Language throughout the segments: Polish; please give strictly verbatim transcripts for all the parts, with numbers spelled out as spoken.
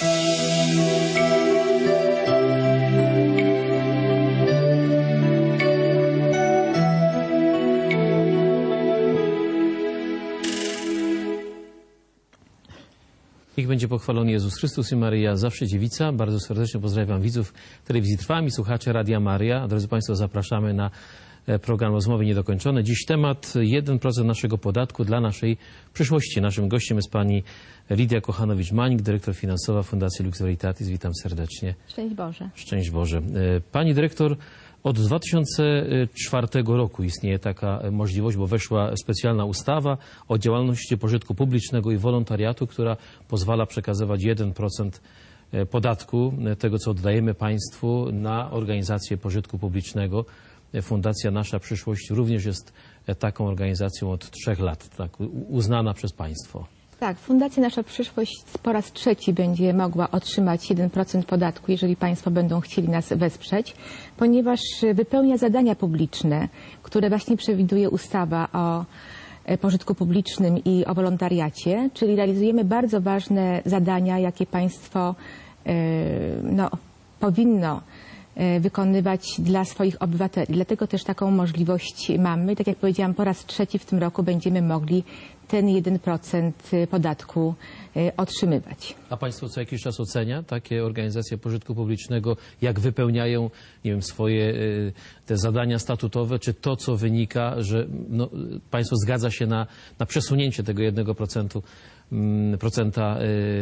Niech będzie pochwalony Jezus Chrystus i Maryja, zawsze dziewica. Bardzo serdecznie pozdrawiam widzów telewizji Trwam i słuchaczy Radia Maria. Drodzy Państwo, zapraszamy na program Rozmowy Niedokończone. Dziś temat jeden procent naszego podatku dla naszej przyszłości. Naszym gościem jest pani Lidia Kochanowicz-Mańk, dyrektor finansowa Fundacji Lux Veritatis. Witam serdecznie. Szczęść Boże. Szczęść Boże. Pani dyrektor, od dwa tysiące czwartego roku istnieje taka możliwość, bo weszła specjalna ustawa o działalności pożytku publicznego i wolontariatu, która pozwala przekazywać jeden procent podatku, tego co oddajemy państwu, na organizację pożytku publicznego. Fundacja Nasza Przyszłość również jest taką organizacją od trzech lat, tak, uznana przez państwo. Tak, Fundacja Nasza Przyszłość po raz trzeci będzie mogła otrzymać jeden procent podatku, jeżeli państwo będą chcieli nas wesprzeć, ponieważ wypełnia zadania publiczne, które właśnie przewiduje ustawa o pożytku publicznym i o wolontariacie, czyli realizujemy bardzo ważne zadania, jakie państwo no, powinno wykonywać dla swoich obywateli. Dlatego też taką możliwość mamy. Tak jak powiedziałam, po raz trzeci w tym roku będziemy mogli ten jeden procent podatku otrzymywać. A państwo co jakiś czas ocenia takie organizacje pożytku publicznego, jak wypełniają, nie wiem, swoje te zadania statutowe, czy to, co wynika, że no, państwo zgadza się na, na przesunięcie tego jednego procentu procenta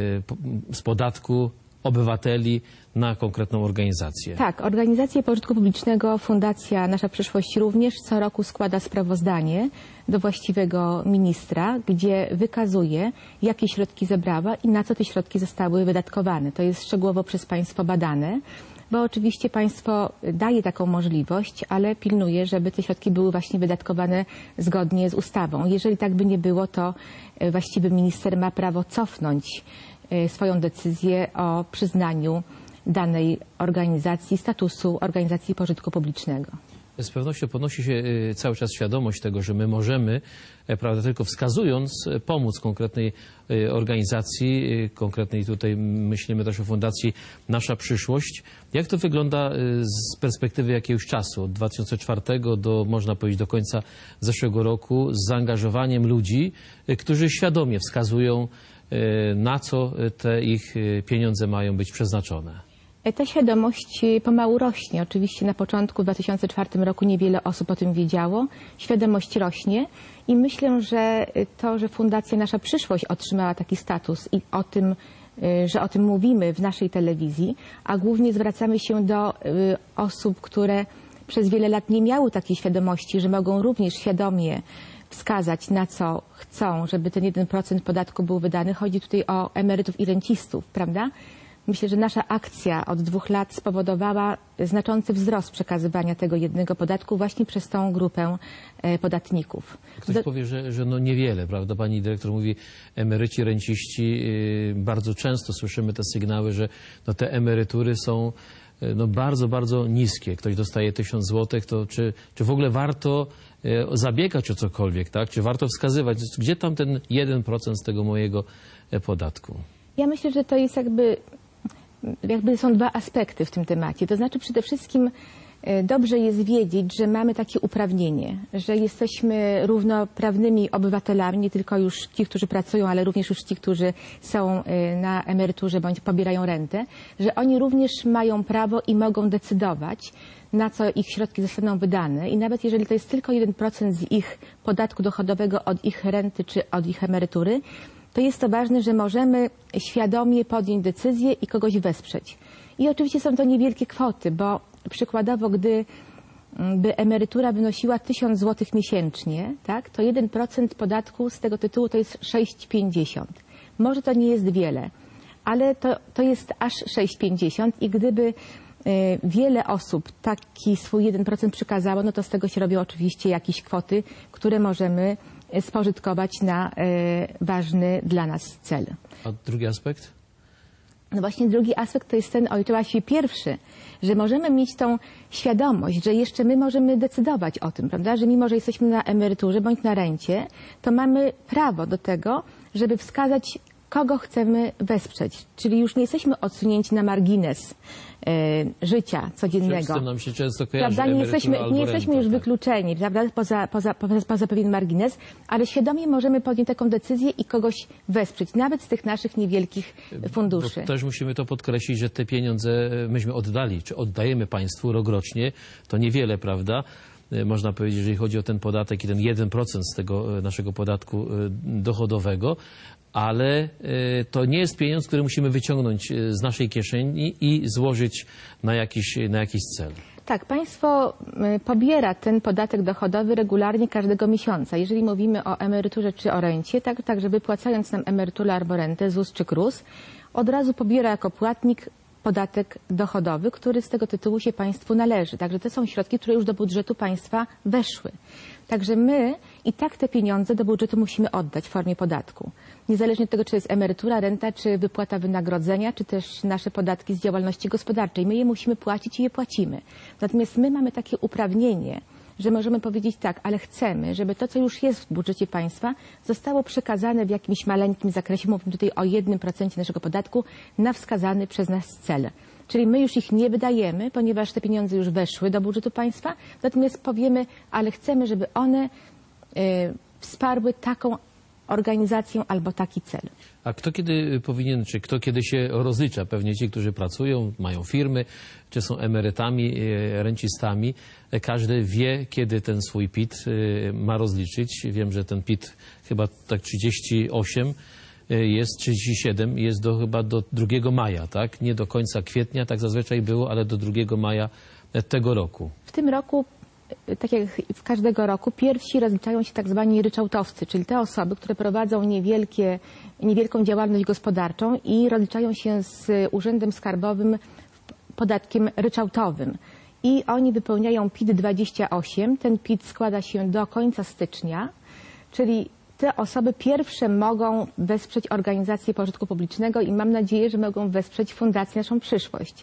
z podatku obywateli na konkretną organizację? Tak, organizacje pożytku publicznego, Fundacja Nasza Przyszłość również co roku składa sprawozdanie do właściwego ministra, gdzie wykazuje, jakie środki zebrała i na co te środki zostały wydatkowane. To jest szczegółowo przez państwo badane, bo oczywiście państwo daje taką możliwość, ale pilnuje, żeby te środki były właśnie wydatkowane zgodnie z ustawą. Jeżeli tak by nie było, to właściwy minister ma prawo cofnąć swoją decyzję o przyznaniu danej organizacji statusu organizacji pożytku publicznego. Z pewnością podnosi się cały czas świadomość tego, że my możemy, prawda, tylko wskazując, pomóc konkretnej organizacji, konkretnej tutaj myślimy też o Fundacji Nasza Przyszłość. Jak to wygląda z perspektywy jakiegoś czasu, od dwa tysiące czwartego do, można powiedzieć, do końca zeszłego roku, z zaangażowaniem ludzi, którzy świadomie wskazują, na co te ich pieniądze mają być przeznaczone? Ta świadomość pomału rośnie. Oczywiście na początku w dwa tysiące czwartym roku niewiele osób o tym wiedziało. Świadomość rośnie i myślę, że to, że Fundacja Nasza Przyszłość otrzymała taki status i o tym, że o tym mówimy w naszej telewizji, a głównie zwracamy się do osób, które przez wiele lat nie miały takiej świadomości, że mogą również świadomie wskazać, na co chcą, żeby ten jeden procent podatku był wydany. Chodzi tutaj o emerytów i rencistów, prawda? Myślę, że nasza akcja od dwóch lat spowodowała znaczący wzrost przekazywania tego jednego podatku właśnie przez tą grupę podatników. Ktoś Do... powie, że, że no niewiele, prawda? Pani dyrektor mówi emeryci, renciści. Bardzo często słyszymy te sygnały, że no te emerytury są no bardzo, bardzo niskie. Ktoś dostaje tysiąc złotych, to czy, czy w ogóle warto zabiegać o cokolwiek, tak? Czy warto wskazywać, gdzie tam ten jeden procent z tego mojego podatku? Ja myślę, że to jest jakby, jakby są dwa aspekty w tym temacie. To znaczy przede wszystkim dobrze jest wiedzieć, że mamy takie uprawnienie, że jesteśmy równoprawnymi obywatelami, nie tylko już ci, którzy pracują, ale również już ci, którzy są na emeryturze bądź pobierają rentę, że oni również mają prawo i mogą decydować, na co ich środki zostaną wydane i nawet jeżeli to jest tylko jeden procent z ich podatku dochodowego od ich renty czy od ich emerytury, to jest to ważne, że możemy świadomie podjąć decyzję i kogoś wesprzeć. I oczywiście są to niewielkie kwoty, bo przykładowo, gdy by emerytura wynosiła tysiąc złotych miesięcznie, tak, to jeden procent podatku z tego tytułu to jest sześć pięćdziesiąt. Może to nie jest wiele, ale to, to jest aż sześć pięćdziesiąt i gdyby y, wiele osób taki swój jeden procent przekazało, no to z tego się robią oczywiście jakieś kwoty, które możemy spożytkować na y, ważny dla nas cel. A drugi aspekt? No właśnie drugi aspekt to jest ten, o właściwie pierwszy, że możemy mieć tą świadomość, że jeszcze my możemy decydować o tym, prawda, że mimo, że jesteśmy na emeryturze bądź na rencie, to mamy prawo do tego, żeby wskazać, kogo chcemy wesprzeć. Czyli już nie jesteśmy odsunięci na margines e, życia codziennego. Z tym nam się często kojarzy Prawda? Nie jesteśmy, albo nie jesteśmy renta, już tak. wykluczeni, prawda? Poza, poza, poza, poza pewien margines, ale świadomie możemy podjąć taką decyzję i kogoś wesprzeć, nawet z tych naszych niewielkich funduszy. Bo też musimy to podkreślić, że te pieniądze myśmy oddali, czy oddajemy państwu rokrocznie, to niewiele, prawda? Można powiedzieć, jeżeli chodzi o ten podatek i ten jeden procent z tego naszego podatku dochodowego, ale to nie jest pieniądz, który musimy wyciągnąć z naszej kieszeni i złożyć na jakiś, na jakiś cel. Tak, państwo pobiera ten podatek dochodowy regularnie każdego miesiąca. Jeżeli mówimy o emeryturze czy o rencie, tak, tak że wypłacając nam emeryturę albo rentę, ZUS czy KRUS, od razu pobiera jako płatnik podatek dochodowy, który z tego tytułu się państwu należy. Także to są środki, które już do budżetu państwa weszły. Także my i tak te pieniądze do budżetu musimy oddać w formie podatku. Niezależnie od tego, czy jest emerytura, renta, czy wypłata wynagrodzenia, czy też nasze podatki z działalności gospodarczej. My je musimy płacić i je płacimy. Natomiast my mamy takie uprawnienie, że możemy powiedzieć tak, ale chcemy, żeby to, co już jest w budżecie państwa, zostało przekazane w jakimś maleńkim zakresie, mówimy tutaj o jednym procencie naszego podatku, na wskazany przez nas cel. Czyli my już ich nie wydajemy, ponieważ te pieniądze już weszły do budżetu państwa, natomiast powiemy, ale chcemy, żeby one y, wsparły taką organizację albo taki cel. A kto kiedy powinien, czy kto kiedy się rozlicza? Pewnie ci, którzy pracują, mają firmy, czy są emerytami, rencistami. Każdy wie, kiedy ten swój P I T ma rozliczyć. Wiem, że ten P I T chyba tak trzydzieści osiem jest, trzydzieści siedem jest do, chyba do drugiego maja, tak? Nie do końca kwietnia, tak zazwyczaj było, ale do drugiego maja tego roku. W tym roku, tak jak w każdego roku, pierwsi rozliczają się tak zwani ryczałtowcy, czyli te osoby, które prowadzą niewielkie, niewielką działalność gospodarczą i rozliczają się z Urzędem Skarbowym podatkiem ryczałtowym. I oni wypełniają P I T dwadzieścia osiem. Ten P I T składa się do końca stycznia, czyli te osoby pierwsze mogą wesprzeć organizację pożytku publicznego i mam nadzieję, że mogą wesprzeć Fundację Naszą Przyszłość.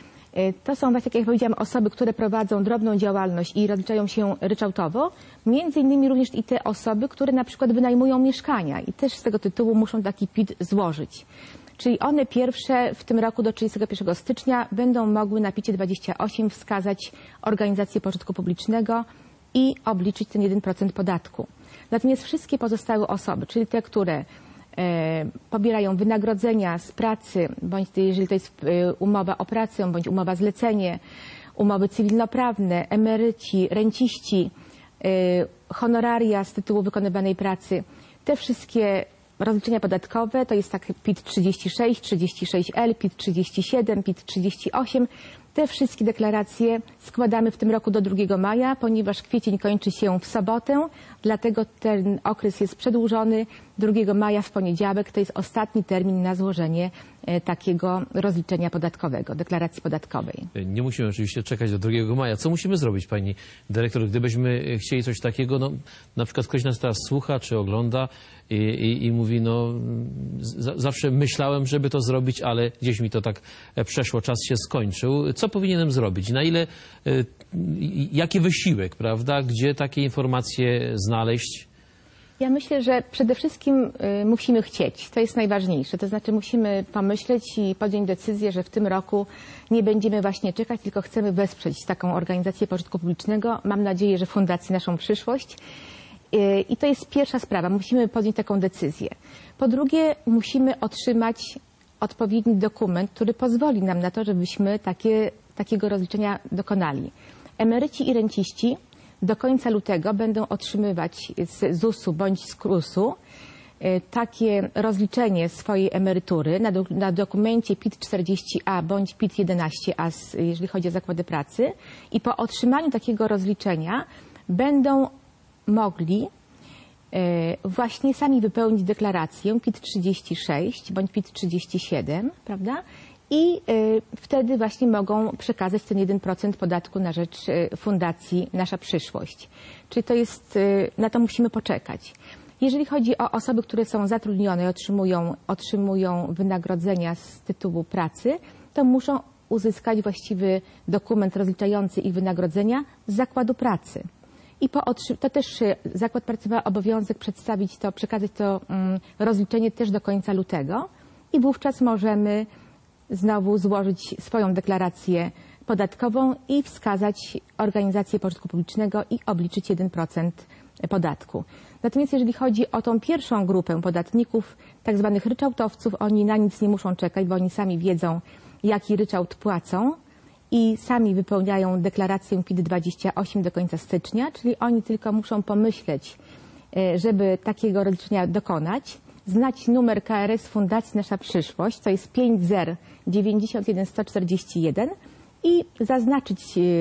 To są właśnie, jak ja powiedziałam, osoby, które prowadzą drobną działalność i rozliczają się ryczałtowo. Między innymi również i te osoby, które na przykład wynajmują mieszkania i też z tego tytułu muszą taki P I T złożyć. Czyli one pierwsze w tym roku do trzydziestego pierwszego stycznia będą mogły na P I T dwadzieścia osiem wskazać organizację pożytku publicznego i obliczyć ten jeden procent podatku. Natomiast wszystkie pozostałe osoby, czyli te, które e, pobierają wynagrodzenia z pracy, bądź jeżeli to jest e, umowa o pracę, bądź umowa zlecenie, umowy cywilnoprawne, emeryci, renciści, e, honoraria z tytułu wykonywanej pracy, te wszystkie rozliczenia podatkowe, to jest tak P I T trzydzieści sześć, trzydzieści sześć L, P I T trzydzieści siedem, P I T trzydzieści osiem. Te wszystkie deklaracje składamy w tym roku do drugiego maja, ponieważ kwiecień kończy się w sobotę, dlatego ten okres jest przedłużony. drugiego maja w poniedziałek to jest ostatni termin na złożenie takiego rozliczenia podatkowego, deklaracji podatkowej. Nie musimy oczywiście czekać do drugiego maja. Co musimy zrobić, pani dyrektor, gdybyśmy chcieli coś takiego, no na przykład ktoś nas teraz słucha czy ogląda i, i, i mówi, no z, zawsze myślałem, żeby to zrobić, ale gdzieś mi to tak przeszło, czas się skończył. Co powinienem zrobić? Na ile, y, jaki wysiłek, prawda? Gdzie takie informacje znaleźć? Ja myślę, że przede wszystkim y, musimy chcieć. To jest najważniejsze. To znaczy musimy pomyśleć i podjąć decyzję, że w tym roku nie będziemy właśnie czekać, tylko chcemy wesprzeć taką organizację pożytku publicznego. Mam nadzieję, że Fundację Naszą Przyszłość. Y, I to jest pierwsza sprawa. Musimy podjąć taką decyzję. Po drugie, musimy otrzymać odpowiedni dokument, który pozwoli nam na to, żebyśmy takie, takiego rozliczenia dokonali. Emeryci i renciści do końca lutego będą otrzymywać z zusu bądź z krusu takie rozliczenie swojej emerytury na, do, na dokumencie P I T czterdzieści A bądź P I T jedenaście A, jeżeli chodzi o zakłady pracy. I po otrzymaniu takiego rozliczenia będą mogli właśnie sami wypełnić deklarację P I T trzydzieści sześć bądź P I T trzydzieści siedem, prawda? I y, wtedy właśnie mogą przekazać ten jeden procent podatku na rzecz y, Fundacji Nasza Przyszłość. Czyli to jest, y, na to musimy poczekać. Jeżeli chodzi o osoby, które są zatrudnione i otrzymują, otrzymują wynagrodzenia z tytułu pracy, to muszą uzyskać właściwy dokument rozliczający ich wynagrodzenia z zakładu pracy. i po otrzy- to też y, Zakład Pracy ma obowiązek przedstawić to, przekazać to mm, rozliczenie też do końca lutego i wówczas możemy znowu złożyć swoją deklarację podatkową i wskazać organizację pożytku publicznego i obliczyć jeden procent podatku. Natomiast jeżeli chodzi o tą pierwszą grupę podatników, tak zwanych ryczałtowców, oni na nic nie muszą czekać, bo oni sami wiedzą, jaki ryczałt płacą i sami wypełniają deklarację P I T dwadzieścia osiem do końca stycznia, czyli oni tylko muszą pomyśleć, żeby takiego rozliczenia dokonać, znać numer K R S Fundacji Nasza Przyszłość, to jest pięć zero dziewięćdziesiąt jeden sto czterdzieści jeden i zaznaczyć,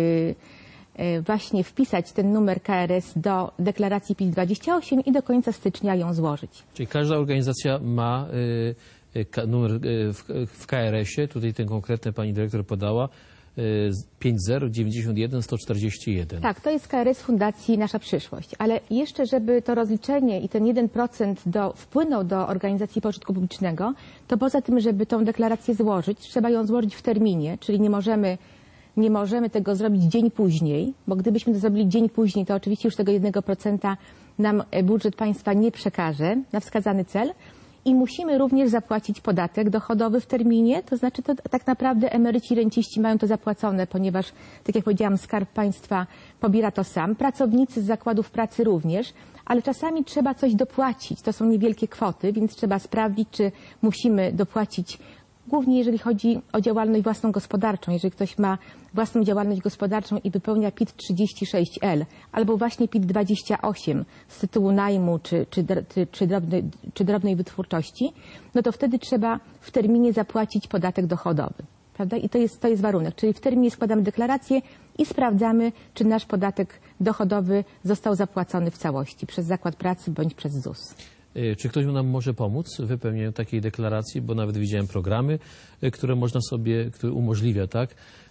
właśnie wpisać ten numer K R S do deklaracji P I T dwadzieścia osiem i do końca stycznia ją złożyć. Czyli każda organizacja ma y, y, ka, numer y, w, w K R S ie, tutaj ten konkretny pani dyrektor podała, y, pięć zero dziewięćdziesiąt jeden sto czterdzieści jeden. Tak, to jest K R S Fundacji Nasza Przyszłość, ale jeszcze, żeby to rozliczenie i ten jeden procent do, wpłynął do organizacji pożytku publicznego, to poza tym, żeby tą deklarację złożyć, trzeba ją złożyć w terminie, czyli nie możemy Nie możemy tego zrobić dzień później, bo gdybyśmy to zrobili dzień później, to oczywiście już tego jednego procenta nam budżet państwa nie przekaże na wskazany cel i musimy również zapłacić podatek dochodowy w terminie, to znaczy to tak naprawdę emeryci i renciści mają to zapłacone, ponieważ, tak jak powiedziałam, Skarb Państwa pobiera to sam, pracownicy z zakładów pracy również, ale czasami trzeba coś dopłacić, to są niewielkie kwoty, więc trzeba sprawdzić, czy musimy dopłacić. Głównie jeżeli chodzi o działalność własną gospodarczą, jeżeli ktoś ma własną działalność gospodarczą i wypełnia P I T trzydzieści sześć L albo właśnie P I T dwadzieścia osiem z tytułu najmu czy, czy, czy, drobnej, czy drobnej wytwórczości, no to wtedy trzeba w terminie zapłacić podatek dochodowy. Prawda? I to jest, to jest warunek, czyli w terminie składamy deklarację i sprawdzamy, czy nasz podatek dochodowy został zapłacony w całości przez Zakład Pracy bądź przez Z U S. Czy ktoś nam może pomóc w wypełnieniu takiej deklaracji, bo nawet widziałem programy, które można sobie, które umożliwia, tak,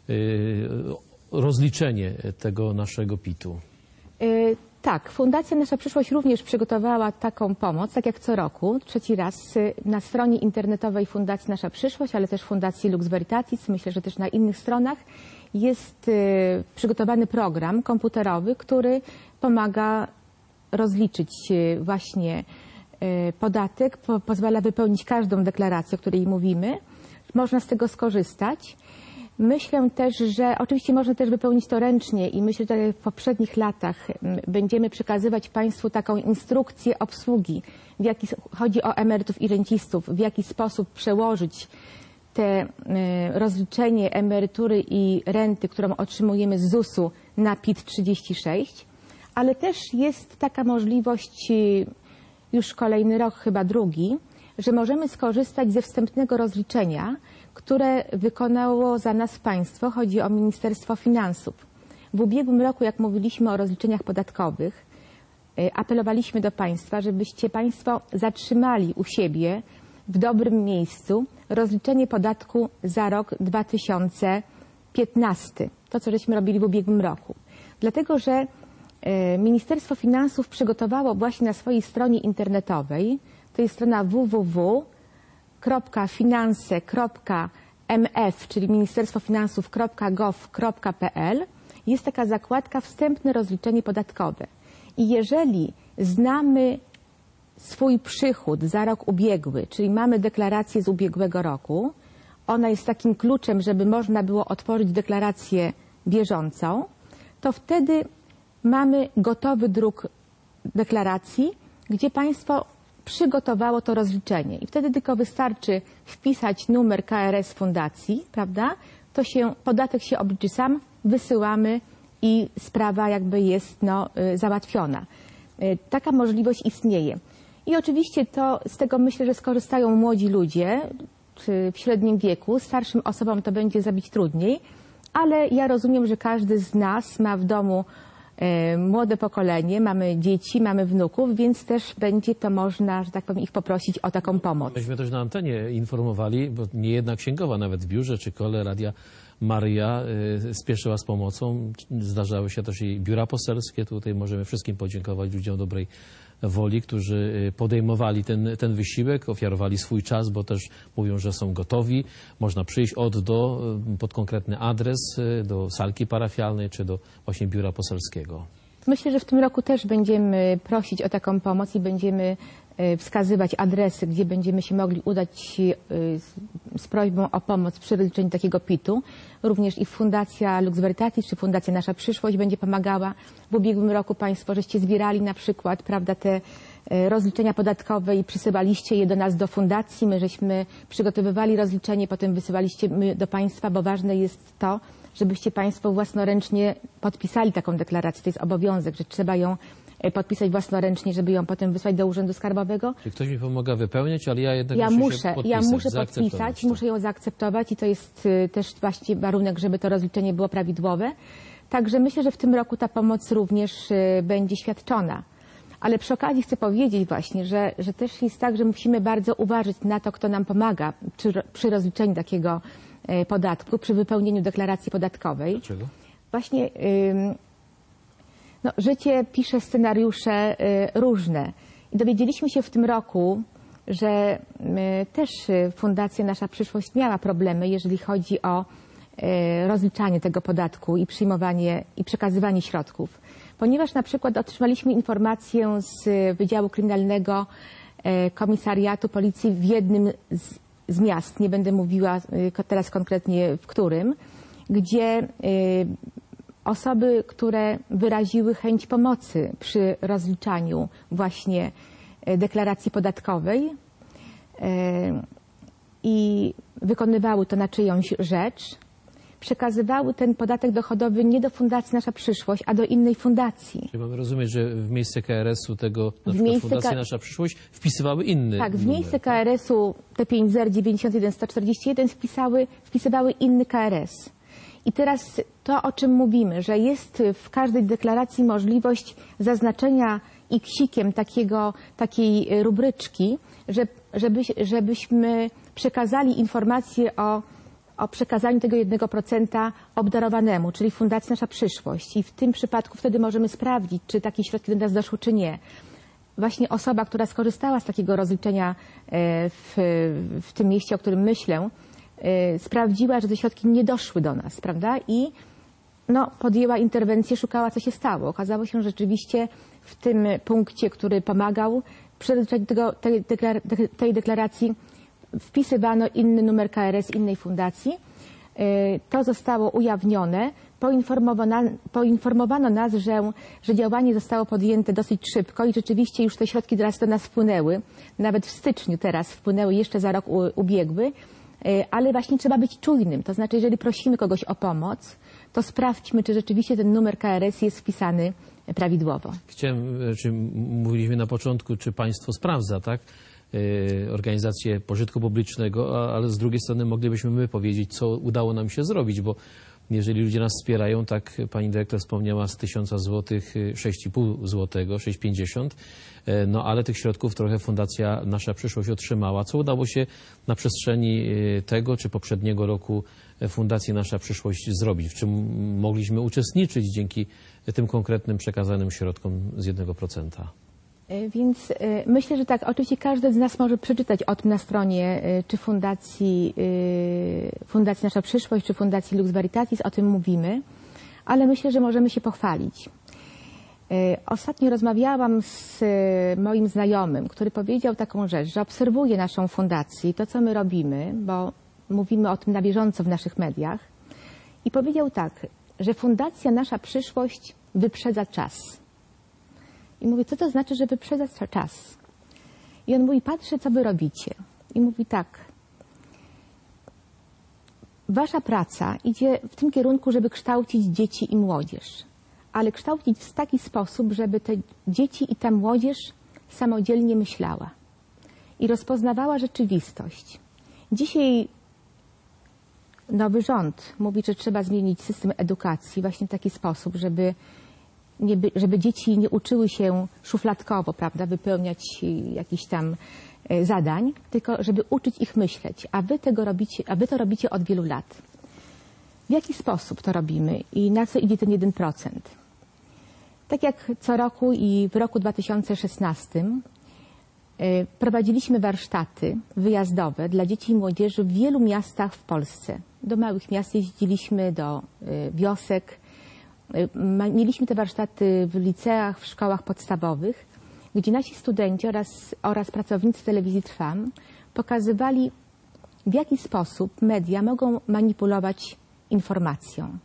rozliczenie tego naszego P I T-u. Yy, tak, Fundacja Nasza Przyszłość również przygotowała taką pomoc, tak jak co roku, trzeci raz, na stronie internetowej Fundacji Nasza Przyszłość, ale też Fundacji Lux Veritatis, myślę, że też na innych stronach, jest yy, przygotowany program komputerowy, który pomaga rozliczyć yy, właśnie podatek, po, pozwala wypełnić każdą deklarację, o której mówimy. Można z tego skorzystać. Myślę też, że oczywiście można też wypełnić to ręcznie i myślę, że w poprzednich latach będziemy przekazywać Państwu taką instrukcję obsługi, w jaki, chodzi o emerytów i rencistów, w jaki sposób przełożyć te rozliczenie emerytury i renty, którą otrzymujemy z Z U S-u na P I T trzydzieści sześć, ale też jest taka możliwość już kolejny rok, chyba drugi, że możemy skorzystać ze wstępnego rozliczenia, które wykonało za nas państwo, chodzi o Ministerstwo Finansów. W ubiegłym roku, jak mówiliśmy o rozliczeniach podatkowych, apelowaliśmy do państwa, żebyście państwo zatrzymali u siebie w dobrym miejscu rozliczenie podatku za rok dwa tysiące piętnasty, to co żeśmy robili w ubiegłym roku. Dlatego, że Ministerstwo Finansów przygotowało właśnie na swojej stronie internetowej, to jest strona w w w kropka finanse kropka m f, czyli ministerstwo finansów kropka gov kropka p l, jest taka zakładka wstępne rozliczenie podatkowe. I jeżeli znamy swój przychód za rok ubiegły, czyli mamy deklarację z ubiegłego roku, ona jest takim kluczem, żeby można było otworzyć deklarację bieżącą, to wtedy mamy gotowy druk deklaracji, gdzie państwo przygotowało to rozliczenie. I wtedy tylko wystarczy wpisać numer K R S fundacji, prawda? To się, podatek się obliczy sam, wysyłamy i sprawa jakby jest no, załatwiona. Taka możliwość istnieje. I oczywiście to, z tego myślę, że skorzystają młodzi ludzie czy w średnim wieku. Starszym osobom to będzie zrobić trudniej, ale ja rozumiem, że każdy z nas ma w domu młode pokolenie, mamy dzieci, mamy wnuków, więc też będzie to można, że tak powiem, ich poprosić o taką pomoc. Myśmy też na antenie informowali, bo nie jedna księgowa nawet w biurze czy kole Radia Maryja y, spieszyła z pomocą. Zdarzały się też i biura poselskie. Tutaj możemy wszystkim podziękować ludziom dobrej woli, którzy podejmowali ten, ten wysiłek, ofiarowali swój czas, bo też mówią, że są gotowi. Można przyjść od do pod konkretny adres, do salki parafialnej czy do właśnie biura poselskiego. Myślę, że w tym roku też będziemy prosić o taką pomoc i będziemy wskazywać adresy, gdzie będziemy się mogli udać z prośbą o pomoc przy rozliczeniu takiego pitu. Również i Fundacja Lux Veritatis czy Fundacja Nasza Przyszłość będzie pomagała. W ubiegłym roku Państwo żeście zbierali na przykład, prawda, te rozliczenia podatkowe i przysyłaliście je do nas do fundacji. My żeśmy przygotowywali rozliczenie, potem wysyłaliście my do Państwa, bo ważne jest to, żebyście Państwo własnoręcznie podpisali taką deklarację. To jest obowiązek, że trzeba ją podpisać własnoręcznie, żeby ją potem wysłać do Urzędu Skarbowego. Czy ktoś mi pomaga wypełniać, ale ja jednak ja muszę, muszę się podpisać, Ja muszę podpisać, to. muszę ją zaakceptować i to jest y, też właściwie warunek, żeby to rozliczenie było prawidłowe. Także myślę, że w tym roku ta pomoc również y, będzie świadczona. Ale przy okazji chcę powiedzieć właśnie, że, że też jest tak, że musimy bardzo uważać na to, kto nam pomaga przy, przy rozliczeniu takiego y, podatku, przy wypełnieniu deklaracji podatkowej. Dlaczego? Właśnie... Y, No, życie pisze scenariusze y, różne. I dowiedzieliśmy się w tym roku, że y, też Fundacja Nasza Przyszłość miała problemy, jeżeli chodzi o y, rozliczanie tego podatku i przyjmowanie i przekazywanie środków. Ponieważ na przykład otrzymaliśmy informację z Wydziału Kryminalnego y, Komisariatu Policji w jednym z, z miast, nie będę mówiła y, teraz konkretnie w którym, gdzie y, osoby, które wyraziły chęć pomocy przy rozliczaniu właśnie deklaracji podatkowej i wykonywały to na czyjąś rzecz, przekazywały ten podatek dochodowy nie do Fundacji Nasza Przyszłość, a do innej fundacji. Czyli mamy rozumieć, że w miejsce K R S-u tego, na w przykład Fundacja K... Nasza Przyszłość wpisywały inny Tak, w numer, miejsce tak? K R S-u te pięć zero dziewięćdziesiąt jeden sto czterdzieści jeden wpisały, wpisywały inny K R S. I teraz to, o czym mówimy, że jest w każdej deklaracji możliwość zaznaczenia iksikiem takiego, takiej rubryczki, że, żeby, żebyśmy przekazali informację o, o przekazaniu tego jednego procenta obdarowanemu, czyli Fundacji Nasza Przyszłość. I w tym przypadku wtedy możemy sprawdzić, czy takie środki do nas doszły, czy nie. Właśnie osoba, która skorzystała z takiego rozliczenia w, w tym mieście, o którym myślę, sprawdziła, że te środki nie doszły do nas, prawda? I no, podjęła interwencję, szukała, co się stało. Okazało się, że rzeczywiście w tym punkcie, który pomagał przy rozliczeniu tego, tej, tej deklaracji, wpisywano inny numer K R S innej fundacji. To zostało ujawnione. Poinformowano, poinformowano nas, że, że działanie zostało podjęte dosyć szybko i rzeczywiście już te środki teraz do nas wpłynęły. Nawet w styczniu teraz wpłynęły, jeszcze za rok ubiegły. Ale właśnie trzeba być czujnym. To znaczy, jeżeli prosimy kogoś o pomoc, to sprawdźmy, czy rzeczywiście ten numer K R S jest wpisany prawidłowo. Chciałem, czy mówiliśmy na początku, czy państwo sprawdza, tak, organizacje pożytku publicznego, ale z drugiej strony moglibyśmy my powiedzieć, co udało nam się zrobić, bo jeżeli ludzie nas wspierają, tak pani dyrektor wspomniała, z tysiąca złotych sześć i pół złotego, sześć pięćdziesiąt, no ale tych środków trochę Fundacja Nasza Przyszłość otrzymała. Co udało się na przestrzeni tego czy poprzedniego roku Fundacji Nasza Przyszłość zrobić? W czym mogliśmy uczestniczyć dzięki tym konkretnym przekazanym środkom z jednego procenta? Więc myślę, że tak, oczywiście każdy z nas może przeczytać o tym na stronie czy Fundacji, Fundacji Nasza Przyszłość, czy Fundacji Lux Veritatis, o tym mówimy, ale myślę, że możemy się pochwalić. Ostatnio rozmawiałam z moim znajomym, który powiedział taką rzecz, że obserwuje naszą fundację, to co my robimy, bo mówimy o tym na bieżąco w naszych mediach, i powiedział tak, że Fundacja Nasza Przyszłość wyprzedza czas. I mówię, co to znaczy, że wyprzedza czas? I on mówi, patrzę, co wy robicie. I mówi tak, wasza praca idzie w tym kierunku, żeby kształcić dzieci i młodzież, ale kształcić w taki sposób, żeby te dzieci i ta młodzież samodzielnie myślała i rozpoznawała rzeczywistość. Dzisiaj nowy rząd mówi, że trzeba zmienić system edukacji właśnie w taki sposób, żeby Nie, żeby dzieci nie uczyły się szufladkowo, prawda, wypełniać jakichś tam zadań, tylko żeby uczyć ich myśleć, a wy tego robicie, a wy to robicie od wielu lat. W jaki sposób to robimy i na co idzie ten jeden procent? Tak jak co roku i w roku dwa tysiące szesnastym prowadziliśmy warsztaty wyjazdowe dla dzieci i młodzieży w wielu miastach w Polsce. Do małych miast jeździliśmy, do wiosek, ma, mieliśmy te warsztaty w liceach, w szkołach podstawowych, gdzie nasi studenci oraz, oraz pracownicy telewizji Trwam pokazywali, w jaki sposób media mogą manipulować informacją.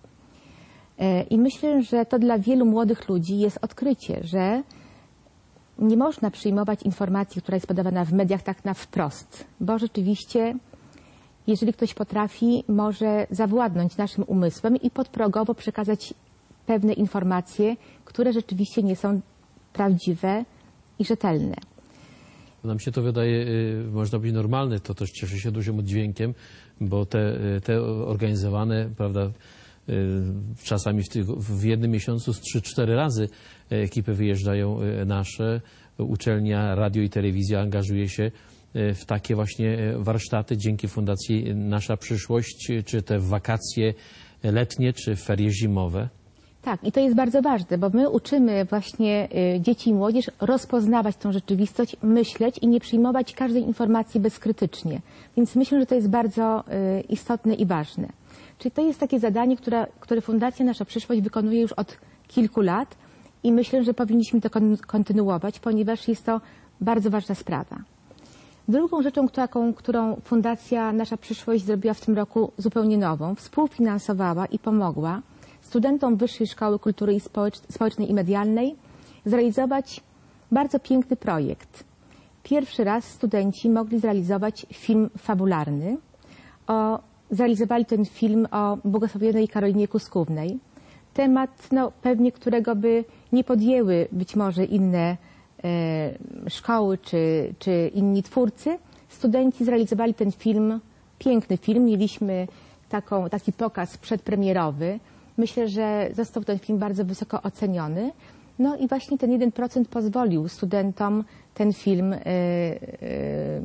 I myślę, że to dla wielu młodych ludzi jest odkrycie, że nie można przyjmować informacji, która jest podawana w mediach tak na wprost, bo rzeczywiście, jeżeli ktoś potrafi, może zawładnąć naszym umysłem i podprogowo przekazać pewne informacje, które rzeczywiście nie są prawdziwe i rzetelne. Nam się to wydaje, można powiedzieć, normalne, to też cieszy się dużym oddźwiękiem, bo te, te organizowane, prawda, czasami w, tych, w jednym miesiącu z trzy cztery razy ekipy wyjeżdżają nasze, uczelnia, radio i telewizja angażuje się w takie właśnie warsztaty dzięki Fundacji Nasza Przyszłość, czy te wakacje letnie, czy ferie zimowe. Tak, i to jest bardzo ważne, bo my uczymy właśnie dzieci i młodzież rozpoznawać tą rzeczywistość, myśleć i nie przyjmować każdej informacji bezkrytycznie. Więc myślę, że to jest bardzo istotne i ważne. Czyli to jest takie zadanie, które, które Fundacja Nasza Przyszłość wykonuje już od kilku lat i myślę, że powinniśmy to kontynuować, ponieważ jest to bardzo ważna sprawa. Drugą rzeczą, którą, którą Fundacja Nasza Przyszłość zrobiła w tym roku zupełnie nową, współfinansowała i pomogła studentom Wyższej Szkoły Kultury i Społecznej i Medialnej zrealizować bardzo piękny projekt. Pierwszy raz studenci mogli zrealizować film fabularny. O, zrealizowali ten film o błogosławionej Karolinie Kuskównej. Temat, no, pewnie którego by nie podjęły być może inne e, szkoły czy, czy inni twórcy. Studenci zrealizowali ten film, piękny film. Mieliśmy taką, taki pokaz przedpremierowy. Myślę, że został ten film bardzo wysoko oceniony. No i właśnie ten jeden procent pozwolił studentom ten film y, y,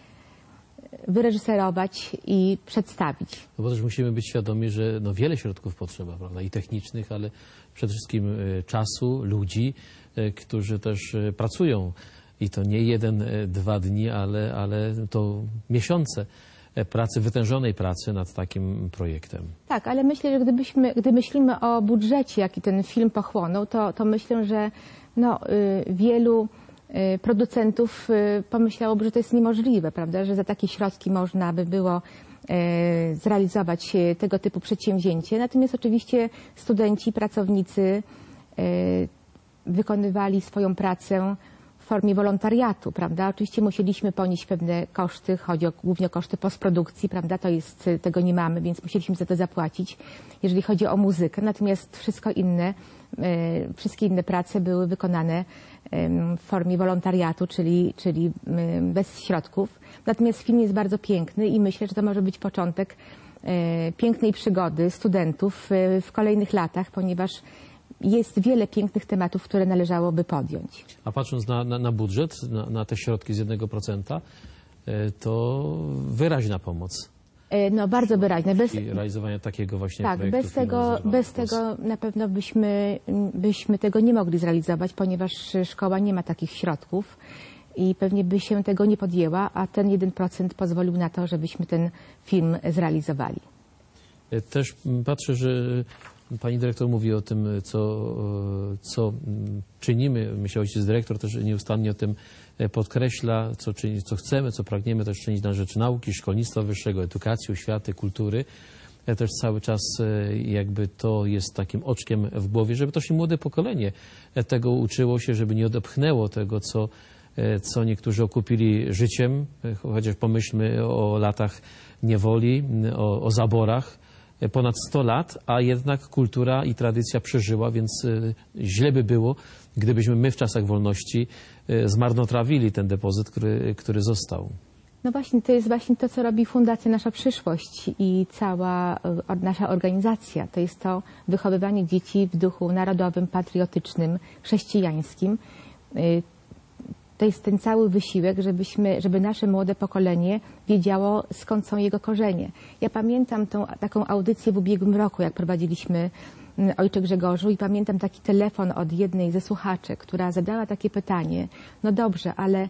wyreżyserować i przedstawić. No bo też musimy być świadomi, że no wiele środków potrzeba, prawda, i technicznych, ale przede wszystkim y, czasu, ludzi, y, którzy też y, pracują. I to nie jeden, y, dwa dni, ale, ale to miesiące pracy, wytężonej pracy nad takim projektem. Tak, ale myślę, że gdybyśmy, gdy myślimy o budżecie, jaki ten film pochłonął, to, to myślę, że no, y, wielu y, producentów y, pomyślałoby, że to jest niemożliwe, prawda, że za takie środki można by było y, zrealizować y, tego typu przedsięwzięcie. Natomiast oczywiście studenci, pracownicy y, wykonywali swoją pracę w formie wolontariatu, prawda? Oczywiście musieliśmy ponieść pewne koszty, chodzi o, głównie o koszty postprodukcji, prawda? To jest, tego nie mamy, więc musieliśmy za to zapłacić, jeżeli chodzi o muzykę. Natomiast wszystko inne, e, wszystkie inne prace były wykonane e, w formie wolontariatu, czyli, czyli e, bez środków. Natomiast film jest bardzo piękny i myślę, że to może być początek e, pięknej przygody studentów e, w kolejnych latach, ponieważ jest wiele pięknych tematów, które należałoby podjąć. A patrząc na, na, na budżet, na, na te środki z jednego procenta, to wyraźna pomoc. No bardzo wyraźne. Bez, I realizowania takiego właśnie tak, projektu. Bez tego, bez tego na pewno byśmy, byśmy tego nie mogli zrealizować, ponieważ szkoła nie ma takich środków i pewnie by się tego nie podjęła, a ten jeden procent pozwolił na to, żebyśmy ten film zrealizowali. Też patrzę, że pani dyrektor mówi o tym, co, co czynimy. Myślę, ojciec dyrektor też nieustannie o tym podkreśla, co, czyni, co chcemy, co pragniemy też czynić na rzecz nauki, szkolnictwa wyższego, edukacji, oświaty, kultury. Ja też cały czas jakby to jest takim oczkiem w głowie, żeby też i młode pokolenie tego uczyło się, żeby nie odepchnęło tego, co, co niektórzy okupili życiem, chociaż pomyślmy o latach niewoli, o, o zaborach. Ponad sto lat, a jednak kultura i tradycja przeżyła, więc źle by było, gdybyśmy my w czasach wolności zmarnotrawili ten depozyt, który, który został. No właśnie, to jest właśnie to, co robi Fundacja Nasza Przyszłość i cała nasza organizacja. To jest to wychowywanie dzieci w duchu narodowym, patriotycznym, chrześcijańskim. To jest ten cały wysiłek, żebyśmy, żeby nasze młode pokolenie wiedziało, skąd są jego korzenie. Ja pamiętam tą taką audycję w ubiegłym roku, jak prowadziliśmy Ojcze Grzegorzu, i pamiętam taki telefon od jednej ze słuchaczek, która zadała takie pytanie: no dobrze, ale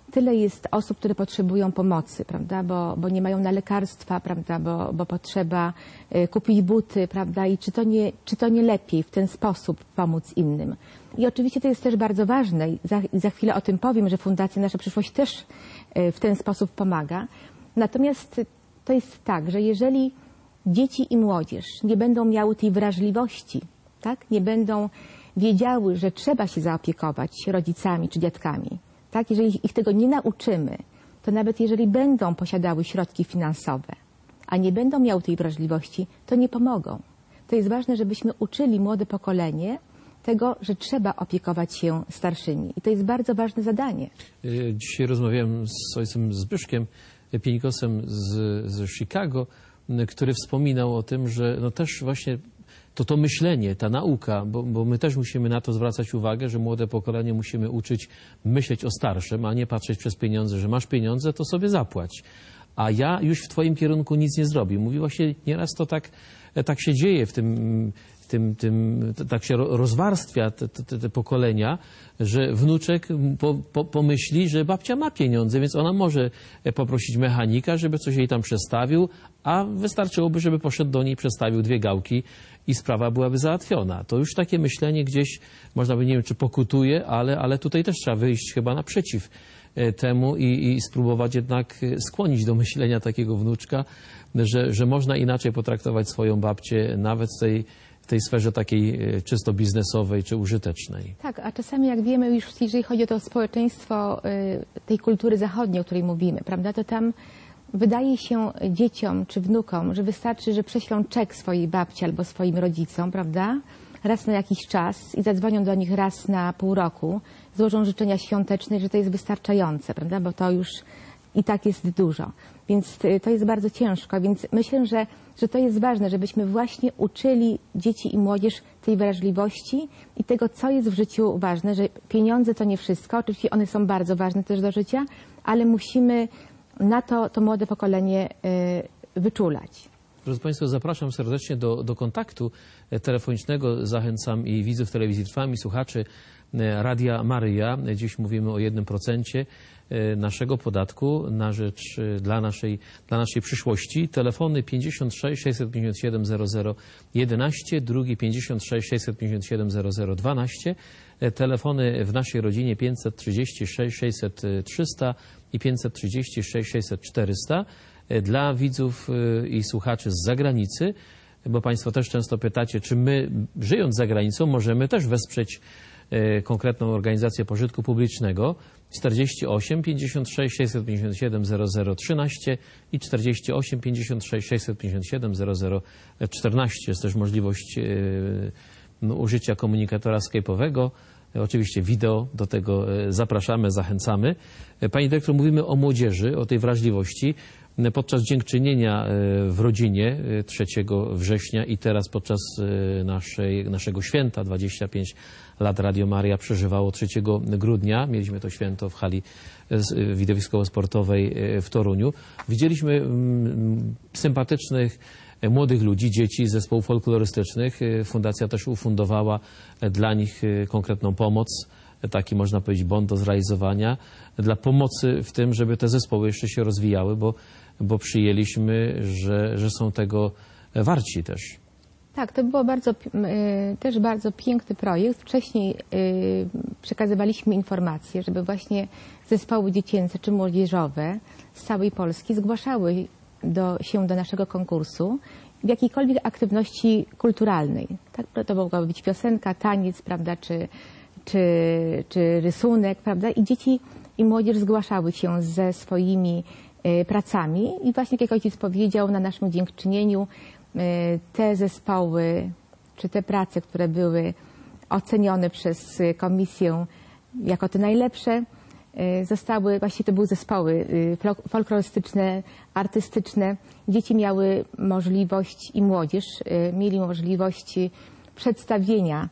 tyle jest osób, które potrzebują pomocy, prawda, bo, bo nie mają na lekarstwa, prawda, bo, bo potrzeba y, kupić buty, prawda, i czy to, nie, czy to nie lepiej w ten sposób pomóc innym. I oczywiście to jest też bardzo ważne i za, i za chwilę o tym powiem, że Fundacja Nasza Przyszłość też y, w ten sposób pomaga. Natomiast to jest tak, że jeżeli dzieci i młodzież nie będą miały tej wrażliwości, tak, nie będą wiedziały, że trzeba się zaopiekować rodzicami czy dziadkami, tak, jeżeli ich tego nie nauczymy, to nawet jeżeli będą posiadały środki finansowe, a nie będą miały tej wrażliwości, to nie pomogą. To jest ważne, żebyśmy uczyli młode pokolenie tego, że trzeba opiekować się starszymi. I to jest bardzo ważne zadanie. Dzisiaj rozmawiałem z ojcem Zbyszkiem Pienikosem z, z Chicago, który wspominał o tym, że no też właśnie to to myślenie, ta nauka, bo, bo my też musimy na to zwracać uwagę, że młode pokolenie musimy uczyć myśleć o starszym, a nie patrzeć przez pieniądze, że masz pieniądze, to sobie zapłać. A ja już w twoim kierunku nic nie zrobię. Mówi właśnie, nieraz to tak, tak się dzieje w tym, tym, tym, tak się rozwarstwia te, te, te pokolenia, że wnuczek po, po, pomyśli, że babcia ma pieniądze, więc ona może poprosić mechanika, żeby coś jej tam przestawił, a wystarczyłoby, żeby poszedł do niej, przestawił dwie gałki i sprawa byłaby załatwiona. To już takie myślenie gdzieś, można by, nie wiem, czy pokutuje, ale, ale tutaj też trzeba wyjść chyba naprzeciw temu i, i spróbować jednak skłonić do myślenia takiego wnuczka, że, że można inaczej potraktować swoją babcię nawet w tej, w tej sferze takiej czysto biznesowej czy użytecznej. Tak, a czasami jak wiemy już, jeżeli chodzi o to społeczeństwo tej kultury zachodniej, o której mówimy, prawda, to tam wydaje się dzieciom czy wnukom, że wystarczy, że prześlą czek swojej babci albo swoim rodzicom, prawda, raz na jakiś czas i zadzwonią do nich raz na pół roku, złożą życzenia świąteczne, że to jest wystarczające, prawda, bo to już i tak jest dużo. Więc to jest bardzo ciężko, więc myślę, że, że to jest ważne, żebyśmy właśnie uczyli dzieci i młodzież tej wrażliwości i tego, co jest w życiu ważne, że pieniądze to nie wszystko, oczywiście one są bardzo ważne też do życia, ale musimy na to to młode pokolenie y, wyczulać. Drodzy Państwo, zapraszam serdecznie do, do kontaktu telefonicznego. Zachęcam i widzów Telewizji Trwam, i słuchaczy Radia Maryja. Dziś mówimy o jednym procencie naszego podatku na rzecz dla naszej, dla naszej przyszłości. Telefony pięćdziesiąt sześć sześćset pięćdziesiąt siedem zero zero jedenaście, drugi pięćdziesiąt sześć sześćset pięćdziesiąt siedem zero zero dwanaście. Telefony w naszej rodzinie pięćset trzydzieści sześć sześćset trzysta i pięćset trzydzieści sześć sześćset czterysta. Dla widzów i słuchaczy z zagranicy, bo Państwo też często pytacie, czy my, żyjąc za granicą, możemy też wesprzeć konkretną organizację pożytku publicznego. czterdzieści osiem pięćdziesiąt sześć sześćset pięćdziesiąt siedem zero zero trzynaście i czterdzieści osiem pięćdziesiąt sześć sześćset pięćdziesiąt siedem zero zero czternaście. Jest też możliwość no, użycia komunikatora skype'owego. Oczywiście wideo, do tego zapraszamy, zachęcamy. Pani dyrektor, mówimy o młodzieży, o tej wrażliwości. Podczas dziękczynienia w rodzinie trzeciego września i teraz podczas naszej, naszego święta, dwadzieścia pięć lat Radio Maryja przeżywało trzeciego grudnia. Mieliśmy to święto w hali widowiskowo-sportowej w Toruniu. Widzieliśmy sympatycznych młodych ludzi, dzieci z zespołów folklorystycznych. Fundacja też ufundowała dla nich konkretną pomoc, taki można powiedzieć bon do zrealizowania, dla pomocy w tym, żeby te zespoły jeszcze się rozwijały, bo, bo przyjęliśmy, że, że są tego warci też. Tak, to był bardzo, też bardzo piękny projekt. Wcześniej przekazywaliśmy informacje, żeby właśnie zespoły dziecięce czy młodzieżowe z całej Polski zgłaszały do, się do naszego konkursu w jakiejkolwiek aktywności kulturalnej. Tak, to mogła być piosenka, taniec, prawda, czy, czy, czy rysunek, prawda, i dzieci i młodzież zgłaszały się ze swoimi y, pracami i właśnie, jak ojciec powiedział, na naszym dziękczynieniu y, te zespoły, czy te prace, które były ocenione przez komisję jako te najlepsze, zostały, właściwie to były zespoły folklorystyczne, artystyczne. Dzieci miały możliwość i młodzież mieli możliwość przedstawienia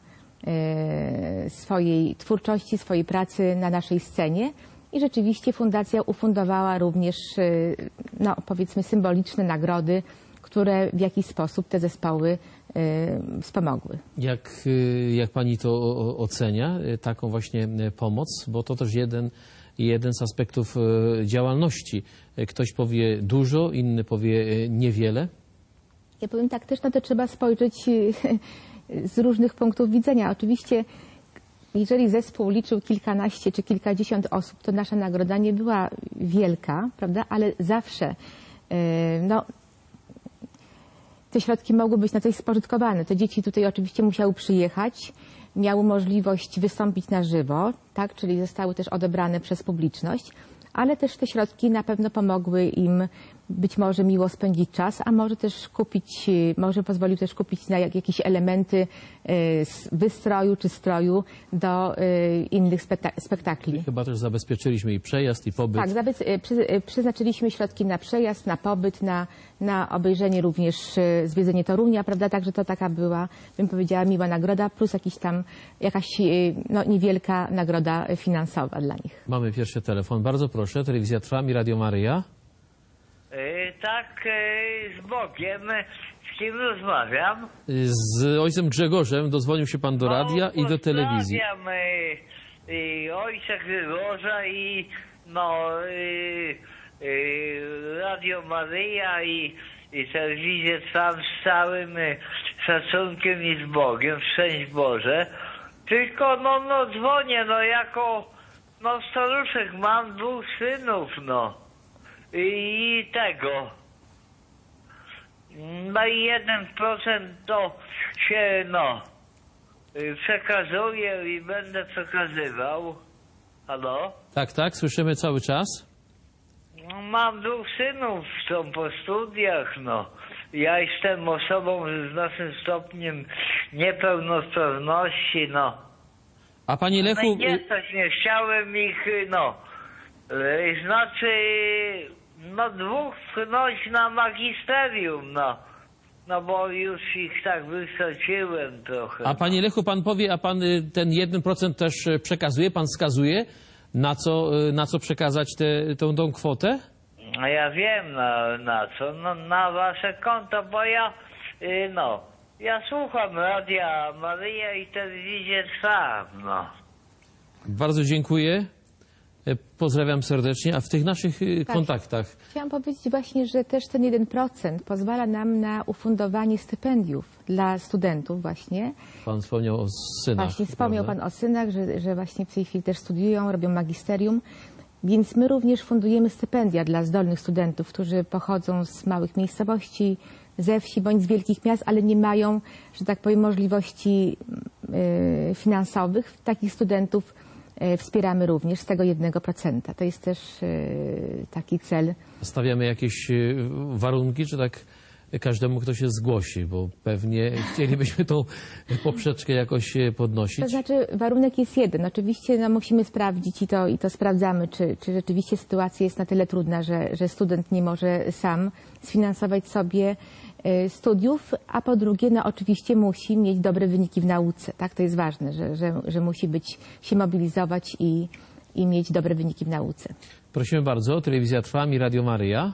swojej twórczości, swojej pracy na naszej scenie i rzeczywiście fundacja ufundowała również, no, powiedzmy, symboliczne nagrody, które w jakiś sposób te zespoły wspomogły. Jak, jak pani to ocenia, taką właśnie pomoc, bo to też jeden jeden z aspektów e, działalności. E, Ktoś powie dużo, inny powie e, niewiele. Ja powiem tak, też na to trzeba spojrzeć z różnych punktów widzenia. Oczywiście, jeżeli zespół liczył kilkanaście czy kilkadziesiąt osób, to nasza nagroda nie była wielka, prawda? Ale zawsze no, te środki mogły być na coś spożytkowane. Te dzieci tutaj oczywiście musiały przyjechać, miały możliwość wystąpić na żywo, tak? Czyli zostały też odebrane przez publiczność, ale też te środki na pewno pomogły im być może miło spędzić czas, a może też kupić, może pozwolił też kupić na jak- jakieś elementy e, z wystroju czy stroju do e, innych spekta- spektakli. Chyba też zabezpieczyliśmy i przejazd, i pobyt. Tak, zabez- e, przy, e, przeznaczyliśmy środki na przejazd, na pobyt, na, na obejrzenie również e, zwiedzenie Torunia, prawda? Także to taka była, bym powiedziała, miła nagroda, plus jakiś tam, jakaś e, no, niewielka nagroda finansowa dla nich. Mamy pierwszy telefon. Bardzo proszę. Telewizja Trwam i Radio Maryja. E, Tak, e, z Bogiem, z kim rozmawiam? Z ojcem Grzegorzem dozwonił się pan do radia i do telewizji. Pozdrawiam e, e, ojca Grzegorza i no, e, e, Radio Maryja i, i telewizję Trwam z całym e, szacunkiem i z Bogiem, szczęść Boże. Tylko no, no dzwonię, no jako no staruszek, mam dwóch synów, no. I tego. No i jeden procent to się, no, przekazuje i będę przekazywał. Halo? Tak, tak, słyszymy cały czas. Mam dwóch synów, są po studiach, no. Ja jestem osobą z znacznym stopniem niepełnosprawności, no. A panie No Lechu, i nie stać mnie, chciałem ich, no, y, znaczy, no dwóch pchnąć na magisterium, no. No bo już ich tak wykształciłem trochę. a panie Lechu, pan powie, a pan y, ten jeden procent też y, przekazuje, pan wskazuje, na co, y, na co przekazać tę tą, tą kwotę? No ja wiem na, na co, no na wasze konto, bo ja, y, no, ja słucham Radia Maryja i telewizję Trwam, no. Bardzo dziękuję. E, Pozdrawiam serdecznie. A w tych naszych y, Tak. kontaktach, Chciałam powiedzieć właśnie, że też ten jeden procent pozwala nam na ufundowanie stypendiów dla studentów właśnie. pan wspomniał o synach. Właśnie wspomniał prawda? Pan o synach, że, że właśnie w tej chwili też studiują, robią magisterium. Więc my również fundujemy stypendia dla zdolnych studentów, którzy pochodzą z małych miejscowości, ze wsi bądź z wielkich miast, ale nie mają, że tak powiem, możliwości y, finansowych. Takich studentów y, wspieramy również z tego jednego procenta. To jest też y, taki cel. Stawiamy jakieś y, warunki, czy tak każdemu, kto się zgłosi, bo pewnie chcielibyśmy tą poprzeczkę jakoś y, podnosić. To znaczy warunek jest jeden. Oczywiście no, musimy sprawdzić i to, i to sprawdzamy, czy, czy rzeczywiście sytuacja jest na tyle trudna, że, że student nie może sam sfinansować sobie y, studiów, a po drugie, no oczywiście musi mieć dobre wyniki w nauce. Tak, to jest ważne, że, że, że musi być, się mobilizować i, i mieć dobre wyniki w nauce. Prosimy bardzo, Telewizja Trwam i Radio Maryja.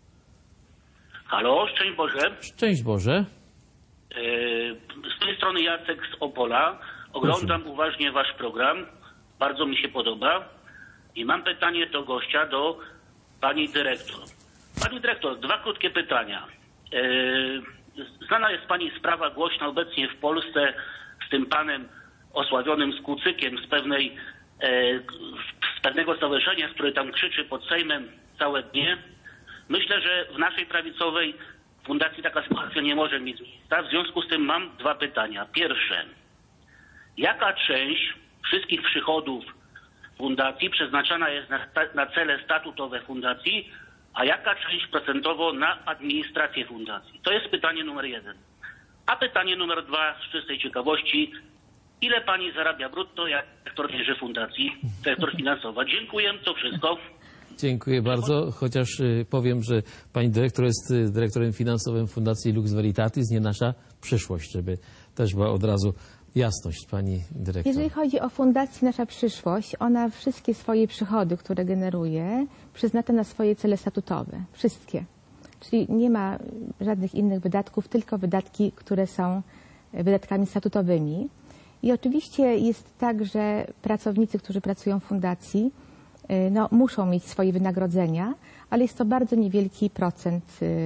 Halo, szczęść Boże. Szczęść Boże. E, Z tej strony Jacek z Opola. Oglądam uważnie wasz program. Bardzo mi się podoba. I mam pytanie do gościa, do pani dyrektor. Pani dyrektor, dwa krótkie pytania. E, Znana jest pani sprawa głośna obecnie w Polsce z tym panem osławionym z kucykiem z pewnej e, z pewnego stowarzyszenia, który tam krzyczy pod Sejmem całe dnie. Myślę, że w naszej prawicowej fundacji taka sytuacja nie może mieć miejsca. W związku z tym mam dwa pytania. Pierwsze, jaka część wszystkich przychodów fundacji przeznaczana jest na, na cele statutowe fundacji, a jaka część procentowo na administrację fundacji? To jest pytanie numer jeden. A pytanie numer dwa, z czystej ciekawości, ile pani zarabia brutto jak dyrektor tejże fundacji, dyrektor finansowa? Dziękuję, to wszystko. Dziękuję bardzo, chociaż y, powiem, że pani dyrektor jest y, dyrektorem finansowym Fundacji Lux Veritatis, nie nasza przyszłość, żeby też była od razu jasność, pani dyrektor. Jeżeli chodzi o fundację Nasza Przyszłość, ona wszystkie swoje przychody, które generuje, przeznacza na swoje cele statutowe. Wszystkie. Czyli nie ma żadnych innych wydatków, tylko wydatki, które są wydatkami statutowymi. I oczywiście jest tak, że pracownicy, którzy pracują w fundacji, no, muszą mieć swoje wynagrodzenia, ale jest to bardzo niewielki procent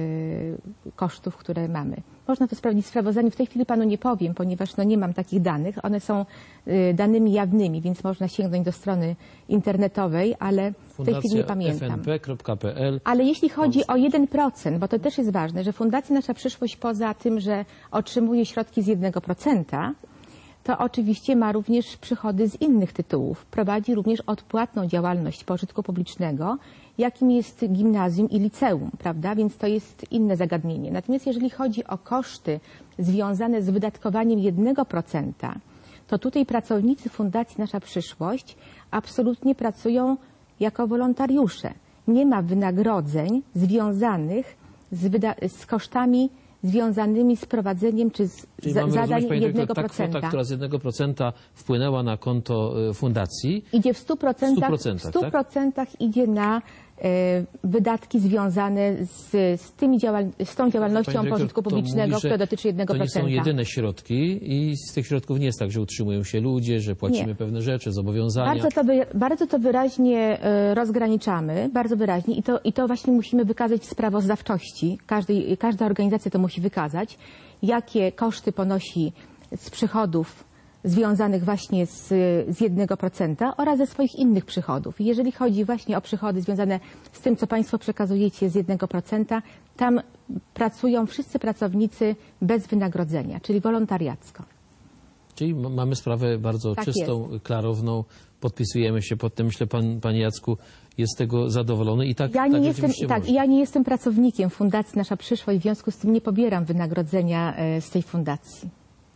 kosztów, które mamy. Można to sprawdzić w sprawozdaniu. W tej chwili panu nie powiem, ponieważ no, nie mam takich danych. One są danymi jawnymi, więc można sięgnąć do strony internetowej, ale w tej chwili nie pamiętam. f n p kropka p l. Ale jeśli chodzi o jeden procent, bo to też jest ważne, że Fundacja Nasza Przyszłość poza tym, że otrzymuje środki z jednego procenta, to oczywiście ma również przychody z innych tytułów. Prowadzi również odpłatną działalność pożytku publicznego, jakim jest gimnazjum i liceum, prawda? Więc to jest inne zagadnienie. Natomiast jeżeli chodzi o koszty związane z wydatkowaniem jednego procenta, to tutaj pracownicy Fundacji Nasza Przyszłość absolutnie pracują jako wolontariusze. Nie ma wynagrodzeń związanych z, wyda- z kosztami związanymi z prowadzeniem czy z Czyli za- mamy zadań rozumieć, pani jednego dyrektor, ta procenta. kwota, która z jednego procenta wpłynęła na konto e, fundacji, Idzie w stu procentach, W stu procentach, w stu procentach idzie na e, wydatki związane z, z, tymi działal, z tą działalnością Pani dyrektor, pożytku to publicznego, mówi, że która dotyczy jednego to nie procenta. są jedyne środki i z tych środków nie jest tak, że utrzymują się ludzie, że płacimy Nie. pewne rzeczy, zobowiązania. Bardzo to, wy, bardzo to wyraźnie e, rozgraniczamy, bardzo wyraźnie i to, i to właśnie musimy wykazać w sprawozdawczości. Każdej, każda organizacja to musi wykazać, jakie koszty ponosi z przychodów związanych właśnie z, z jednego procenta oraz ze swoich innych przychodów. I jeżeli chodzi właśnie o przychody związane z tym, co Państwo przekazujecie z jednego procenta, tam pracują wszyscy pracownicy bez wynagrodzenia, czyli wolontariacko. Czyli m- mamy sprawę bardzo Tak czystą, klarowną, podpisujemy się pod tym. Myślę, pan, panie Jacku jest z tego zadowolony i tak, Ja nie, tak jestem, rzeczywiście tak, można. ja nie jestem pracownikiem Fundacji Nasza Przyszłość, w związku z tym nie pobieram wynagrodzenia e, z tej fundacji.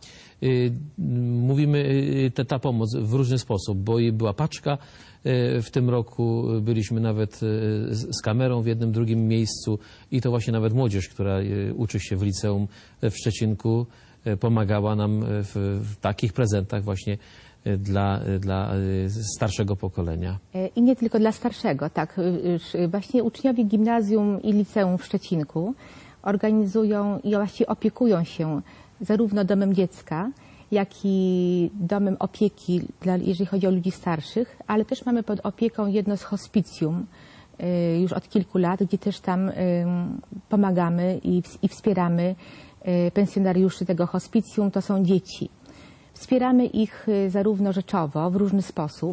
Y, Mówimy y, te, ta pomoc w różny sposób, bo i była paczka. y, W tym roku byliśmy nawet y, z z kamerą w jednym, drugim miejscu i to właśnie nawet młodzież, która y, uczy się w liceum w Szczecinku, y, pomagała nam w, w takich prezentach właśnie y, dla, y, dla y, starszego pokolenia. E, I nie tylko dla starszego, tak. y, y, Właśnie uczniowie gimnazjum i liceum w Szczecinku organizują i właściwie opiekują się zarówno domem dziecka, jak i domem opieki, dla, jeżeli chodzi o ludzi starszych, ale też mamy pod opieką jedno z hospicjum y, już od kilku lat, gdzie też tam y, pomagamy i, i wspieramy y, pensjonariuszy tego hospicjum, to są dzieci. Wspieramy ich y, zarówno rzeczowo, w różny sposób,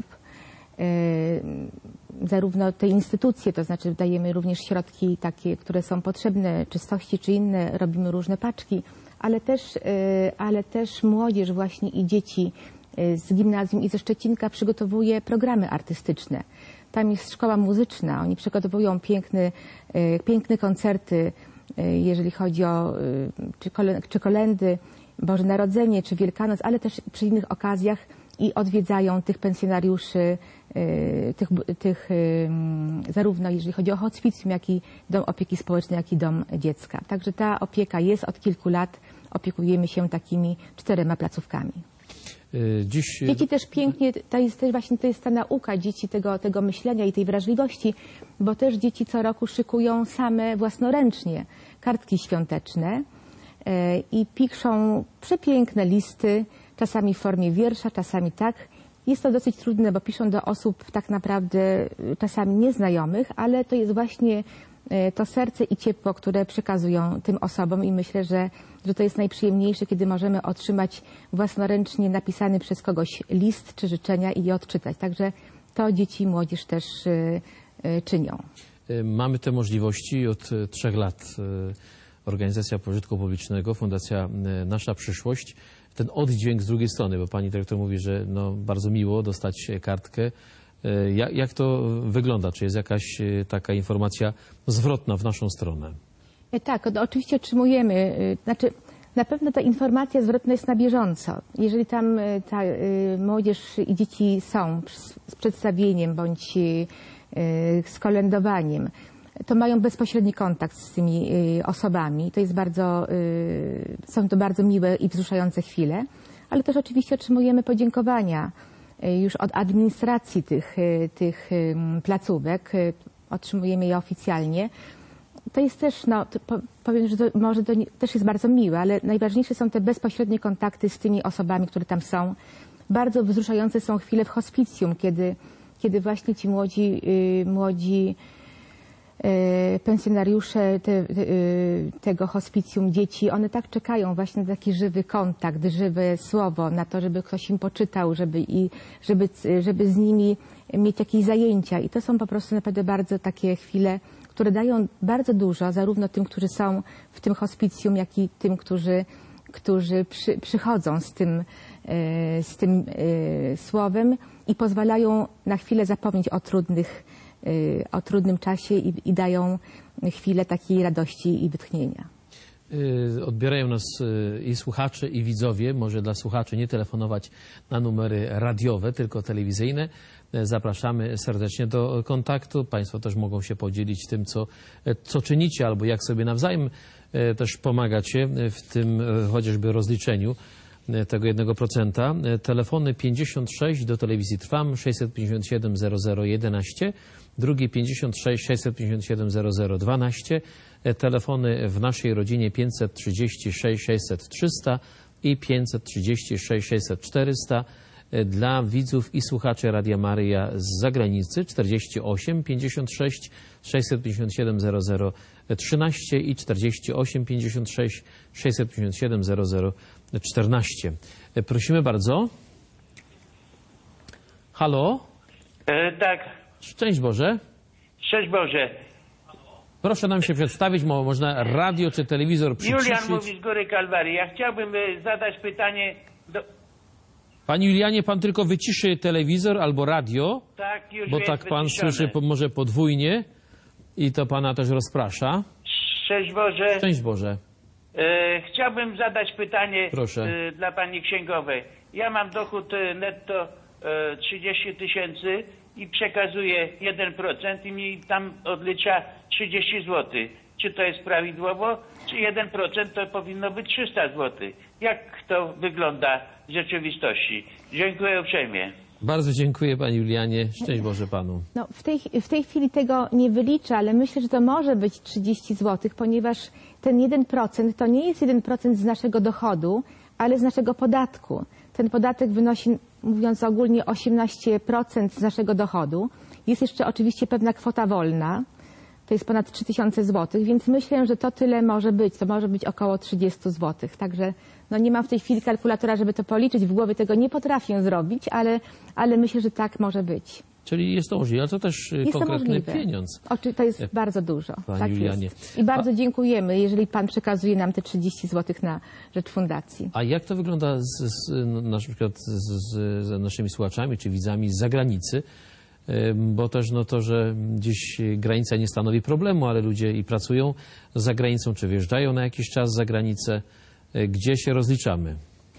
y, zarówno te instytucje, to znaczy dajemy również środki takie, które są potrzebne, czystości czy inne, robimy różne paczki, ale też, y, ale też młodzież właśnie i dzieci y, z gimnazjum i ze Szczecinka przygotowuje programy artystyczne. Tam jest szkoła muzyczna, oni przygotowują piękne, y, piękne koncerty, y, jeżeli chodzi o y, czy, kole, czy kolendy, Boże Narodzenie, czy Wielkanoc, ale też przy innych okazjach i odwiedzają tych pensjonariuszy, y, tych, tych y, zarówno jeżeli chodzi o hospicjum, jak i dom opieki społecznej, jak i dom dziecka. Także ta opieka jest od kilku lat, opiekujemy się takimi czterema placówkami. Y, Dziś Dzieci też pięknie, to jest też właśnie to jest ta nauka dzieci tego, tego myślenia i tej wrażliwości, bo też dzieci co roku szykują same własnoręcznie kartki świąteczne y, i piszą przepiękne listy, czasami w formie wiersza, czasami tak. Jest to dosyć trudne, bo piszą do osób tak naprawdę czasami nieznajomych, ale to jest właśnie to serce i ciepło, które przekazują tym osobom i myślę, że, że to jest najprzyjemniejsze, kiedy możemy otrzymać własnoręcznie napisany przez kogoś list czy życzenia i je odczytać. Także to dzieci i młodzież też y, y, czynią. y, mamy te możliwości od y, trzech lat. y, Organizacja Pożytku Publicznego, Fundacja y, Nasza Przyszłość. Ten oddźwięk z drugiej strony, bo pani dyrektor mówi, że no, bardzo miło dostać kartkę. Jak, jak to wygląda? Czy jest jakaś taka informacja zwrotna w naszą stronę? Tak, no, oczywiście otrzymujemy, znaczy na pewno ta informacja zwrotna jest na bieżąco. Jeżeli tam ta y, młodzież i dzieci są z przedstawieniem bądź y, z kolędowaniem, to mają bezpośredni kontakt z tymi y, osobami. To jest bardzo, y, są to bardzo miłe i wzruszające chwile, ale też oczywiście otrzymujemy podziękowania y, już od administracji tych, y, tych y, placówek. Y, otrzymujemy je oficjalnie. To jest też, no, to powiem, że to może to nie, też jest bardzo miłe, ale najważniejsze są te bezpośrednie kontakty z tymi osobami, które tam są. Bardzo wzruszające są chwile w hospicjum, kiedy kiedy właśnie ci młodzi, y, młodzi y, pensjonariusze te, y, tego hospicjum dzieci, one tak czekają właśnie na taki żywy kontakt, żywe słowo, na to, żeby ktoś im poczytał, żeby, i, żeby, żeby z nimi mieć jakieś zajęcia. I to są po prostu naprawdę bardzo takie chwile, które dają bardzo dużo, zarówno tym, którzy są w tym hospicjum, jak i tym, którzy, którzy przy, przychodzą z tym, e, z tym e, słowem i pozwalają na chwilę zapomnieć o trudnych, e, o trudnym czasie i, i dają chwilę takiej radości i wytchnienia. Odbierają nas i słuchacze, i widzowie. Może dla słuchaczy nie telefonować na numery radiowe, tylko telewizyjne. Zapraszamy serdecznie do kontaktu. Państwo też mogą się podzielić tym, co, co czynicie, albo jak sobie nawzajem też pomagacie w tym chociażby rozliczeniu tego jednego procenta. Telefony pięćdziesiąt sześć do telewizji Trwam, sześćset pięćdziesiąt siedem zero zero jedenaście, drugi pięćdziesiąt sześć sześćset pięćdziesiąt siedem zero zero dwanaście, telefony w naszej rodzinie pięćset trzydzieści sześć sześćset trzysta i pięćset trzydzieści sześć sześćset czterysta. Dla widzów i słuchaczy Radia Maryja z zagranicy czterdzieści osiem pięćdziesiąt sześć sześćset pięćdziesiąt siedem zero zero trzynaście i czterdzieści osiem pięćdziesiąt sześć sześćset pięćdziesiąt siedem zero zero czternaście. Prosimy bardzo. Halo? E, tak, Szczęść Boże. szczęść Boże. Proszę nam się przedstawić, mo- można radio czy telewizor Julian przyciszyć. mówi z Góry Kalwarii. Ja chciałbym e, zadać pytanie do... Panie Julianie, pan tylko wyciszy telewizor albo radio, Tak, już bo jest tak pan wyciszone. słyszy po- może podwójnie i to pana też rozprasza. Szczęść Boże. Szczęść Boże. E, chciałbym zadać pytanie Proszę. e, dla pani księgowej. Ja mam dochód e, netto e, trzydzieści tysięcy i przekazuję jeden procent i mi tam odlicza trzydzieści złotych. Czy to jest prawidłowo? Czy jeden procent to powinno być trzysta złotych? Jak to wygląda w rzeczywistości? Dziękuję uprzejmie. Bardzo dziękuję panie Julianie. Szczęść Boże panu. No, w, tej, w tej chwili tego nie wyliczę, ale myślę, że to może być trzydzieści złotych, ponieważ ten jeden procent to nie jest jeden procent z naszego dochodu, ale z naszego podatku. Ten podatek wynosi, mówiąc ogólnie, osiemnaście procent z naszego dochodu. Jest jeszcze oczywiście pewna kwota wolna, to jest ponad trzy tysiące złotych, więc myślę, że to tyle może być. To może być około trzydzieści złotych. Także no nie mam w tej chwili kalkulatora, żeby to policzyć. W głowie tego nie potrafię zrobić, ale, ale myślę, że tak może być. Czyli jest to możliwe, ale to też Jest to konkretny możliwe. pieniądz. Oczy, to jest bardzo dużo. Panie Tak Julianie. jest. I bardzo dziękujemy, jeżeli Pan przekazuje nam te trzydzieści złotych na rzecz fundacji. A jak to wygląda z, z, na przykład z, z, z naszymi słuchaczami czy widzami z zagranicy? Ym, Bo też no to, że gdzieś granica nie stanowi problemu, ale ludzie i pracują za granicą, czy wyjeżdżają na jakiś czas za granicę. Y, Gdzie się rozliczamy?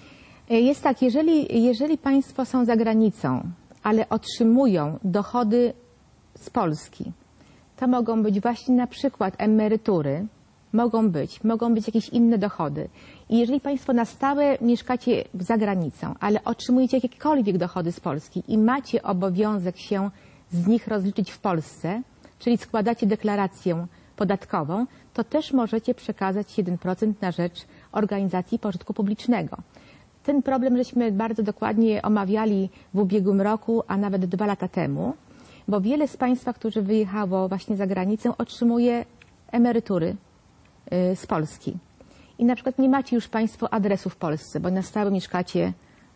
Jest tak, jeżeli, jeżeli Państwo są za granicą, ale otrzymują dochody z Polski, to mogą być właśnie na przykład emerytury, mogą być, mogą być jakieś inne dochody. I jeżeli Państwo na stałe mieszkacie za granicą, ale otrzymujecie jakiekolwiek dochody z Polski i macie obowiązek się z nich rozliczyć w Polsce, czyli składacie deklarację podatkową, to też możecie przekazać jeden procent na rzecz organizacji pożytku publicznego. Ten problem żeśmy bardzo dokładnie omawiali w ubiegłym roku, a nawet dwa lata temu, bo wiele z Państwa, którzy wyjechało właśnie za granicę, otrzymuje emerytury y, z Polski. I na przykład nie macie już Państwo adresu w Polsce, bo na stałe mieszkacie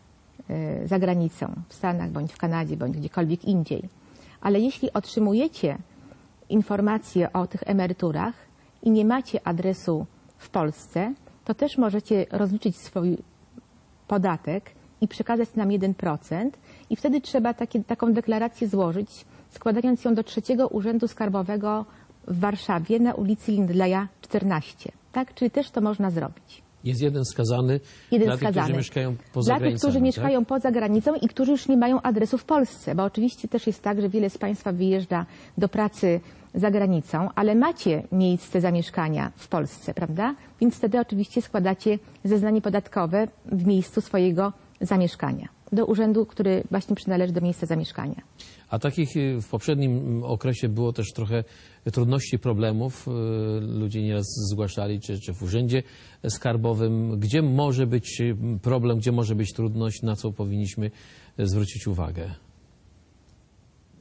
y, za granicą, w Stanach, bądź w Kanadzie, bądź gdziekolwiek indziej. Ale jeśli otrzymujecie informacje o tych emeryturach i nie macie adresu w Polsce, to też możecie rozliczyć swój podatek i przekazać nam jeden procent i wtedy trzeba takie, taką deklarację złożyć, składając ją do trzeciego Urzędu Skarbowego w Warszawie na ulicy Lindleya czternaście. Tak? Czyli też to można zrobić. Jest jeden skazany Jeden dla tych, skazany. którzy mieszkają poza Dla tych, granicami. którzy tak? mieszkają poza granicą i którzy już nie mają adresu w Polsce, bo oczywiście też jest tak, że wiele z Państwa wyjeżdża do pracy za granicą, ale macie miejsce zamieszkania w Polsce, prawda? Więc wtedy oczywiście składacie zeznanie podatkowe w miejscu swojego zamieszkania, do urzędu, który właśnie przynależy do miejsca zamieszkania. A takich y, w poprzednim okresie było też trochę trudności, problemów. Y, Ludzie nieraz zgłaszali, czy, czy w urzędzie skarbowym, gdzie może być y, problem, gdzie może być trudność, na co powinniśmy y, zwrócić uwagę.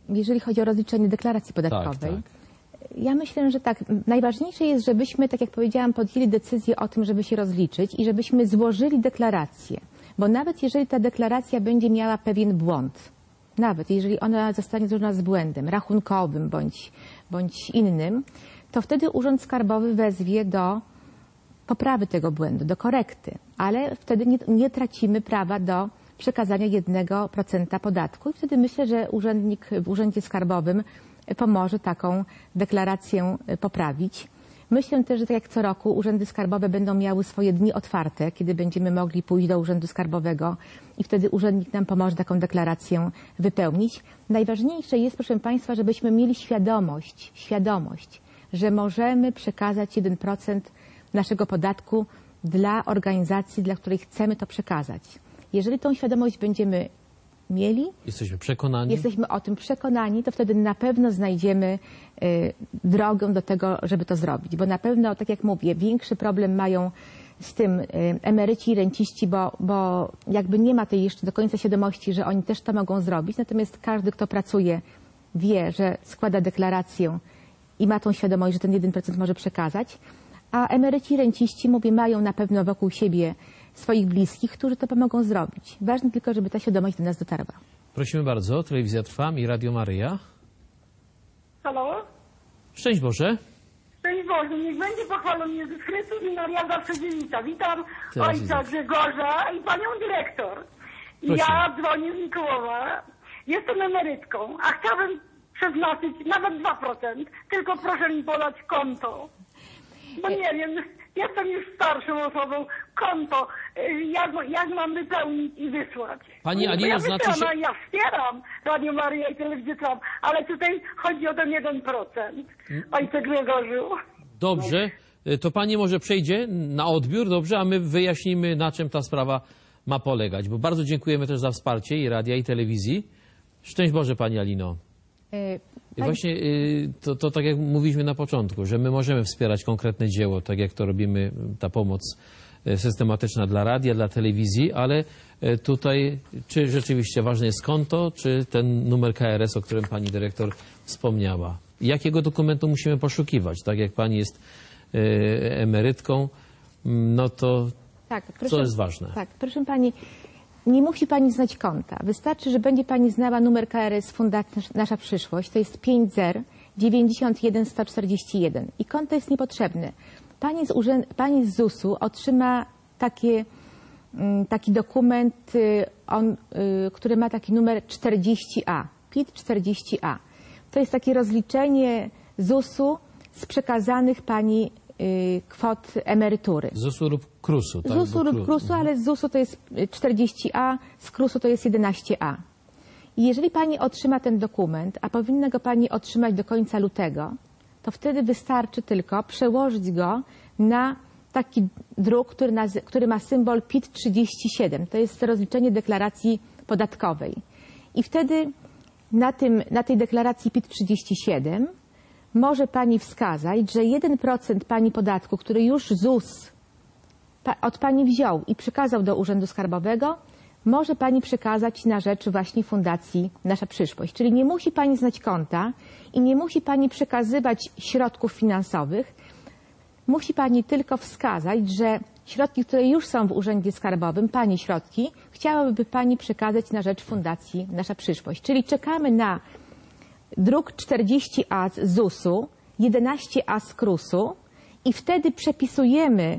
jeżeli chodzi o rozliczenie deklaracji podatkowej, Tak, tak. ja myślę, że tak, najważniejsze jest, żebyśmy, tak jak powiedziałam, podjęli decyzję o tym, żeby się rozliczyć i żebyśmy złożyli deklarację. Bo nawet jeżeli ta deklaracja będzie miała pewien błąd, nawet jeżeli ona zostanie złożona z błędem rachunkowym bądź, bądź innym, to wtedy Urząd Skarbowy wezwie do poprawy tego błędu, do korekty, ale wtedy nie, nie tracimy prawa do przekazania jednego procenta podatku i wtedy myślę, że urzędnik w Urzędzie Skarbowym pomoże taką deklarację poprawić. Myślę też, że tak jak co roku urzędy skarbowe będą miały swoje dni otwarte, kiedy będziemy mogli pójść do Urzędu Skarbowego i wtedy urzędnik nam pomoże taką deklarację wypełnić. Najważniejsze jest, proszę Państwa, żebyśmy mieli świadomość, świadomość, że możemy przekazać jeden procent naszego podatku dla organizacji, dla której chcemy to przekazać. Jeżeli tą świadomość będziemy mieli, Jesteśmy przekonani. jesteśmy o tym przekonani, to wtedy na pewno znajdziemy y, drogę do tego, żeby to zrobić. Bo na pewno, tak jak mówię, większy problem mają z tym y, emeryci i renciści, bo, bo jakby nie ma tej jeszcze do końca świadomości, że oni też to mogą zrobić. Natomiast każdy, kto pracuje, wie, że składa deklarację i ma tą świadomość, że ten jeden procent może przekazać. A emeryci i renciści, mówię, mają na pewno wokół siebie swoich bliskich, którzy to pomogą zrobić. Ważne tylko, żeby ta świadomość do nas dotarła. Prosimy bardzo, telewizja Trwam i Radio Maryja. Halo? Szczęść Boże. Szczęść Boże, niech będzie pochwalony Jezus Chrystus i Maria zawsze dziewicza. Witam Teraz ojca widzę. Grzegorza i panią dyrektor. Proszę. Ja dzwonię z Mikołowa, jestem emerytką, a chciałabym przeznaczyć nawet dwa procent, tylko proszę mi podać konto. Bo nie wiem, jestem już starszą osobą, konto, y, jak, jak mam wypełnić i wysłać. Pani Bo Alino, ja znaczy wysyłam, się- Ja wspieram Radio Maryja i Telewizję Trwam, ale tutaj chodzi o ten jeden procent. Ojcze Grzegorzu. Dobrze, to pani może przejdzie na odbiór, dobrze, a my wyjaśnimy, na czym ta sprawa ma polegać. Bo bardzo dziękujemy też za wsparcie i radia, i telewizji. Szczęść Boże, pani Alino. Y, I pani- właśnie y, to, to tak jak mówiliśmy na początku, że my możemy wspierać konkretne dzieło, tak jak to robimy, ta pomoc y, systematyczna dla radia, dla telewizji, ale y, tutaj czy rzeczywiście ważne jest konto, czy ten numer K R S, o którym pani dyrektor wspomniała. Jakiego dokumentu musimy poszukiwać? Tak jak pani jest y, emerytką, no to Tak, co jest ważne? Tak, proszę pani, nie musi pani znać konta. Wystarczy, że będzie pani znała numer K R S Fundacji Nasza Przyszłość. To jest pięć zero dziewięćdziesiąt jeden sto czterdzieści jeden. I konto jest niepotrzebne. Pani z, urzęd... pani z zusu otrzyma takie, mm, taki dokument, y, on, y, który ma taki numer czterdzieści A. P I T czterdzieści A. To jest takie rozliczenie zusu z przekazanych pani y, kwot emerytury. zusu lub krusu. Tak? zusu Bo lub kru- krusu, ale z zusu to jest czterdzieści A, z krusu to jest jedenaście A. I jeżeli pani otrzyma ten dokument, a powinna go pani otrzymać do końca lutego, to wtedy wystarczy tylko przełożyć go na taki druk, który, nazy- który ma symbol P I T trzydzieści siedem. To jest rozliczenie deklaracji podatkowej. I wtedy na, tym, na tej deklaracji P I T trzydzieści siedem może pani wskazać, że jeden procent pani podatku, który już ZUS pa- od pani wziął i przekazał do Urzędu Skarbowego, może pani przekazać na rzecz właśnie Fundacji Nasza Przyszłość. Czyli nie musi pani znać konta i nie musi pani przekazywać środków finansowych. Musi pani tylko wskazać, że środki, które już są w Urzędzie Skarbowym, pani środki, chciałaby pani przekazać na rzecz Fundacji Nasza Przyszłość. Czyli czekamy na druk czterdzieści A z zusu, jedenaście A z krusu i wtedy przepisujemy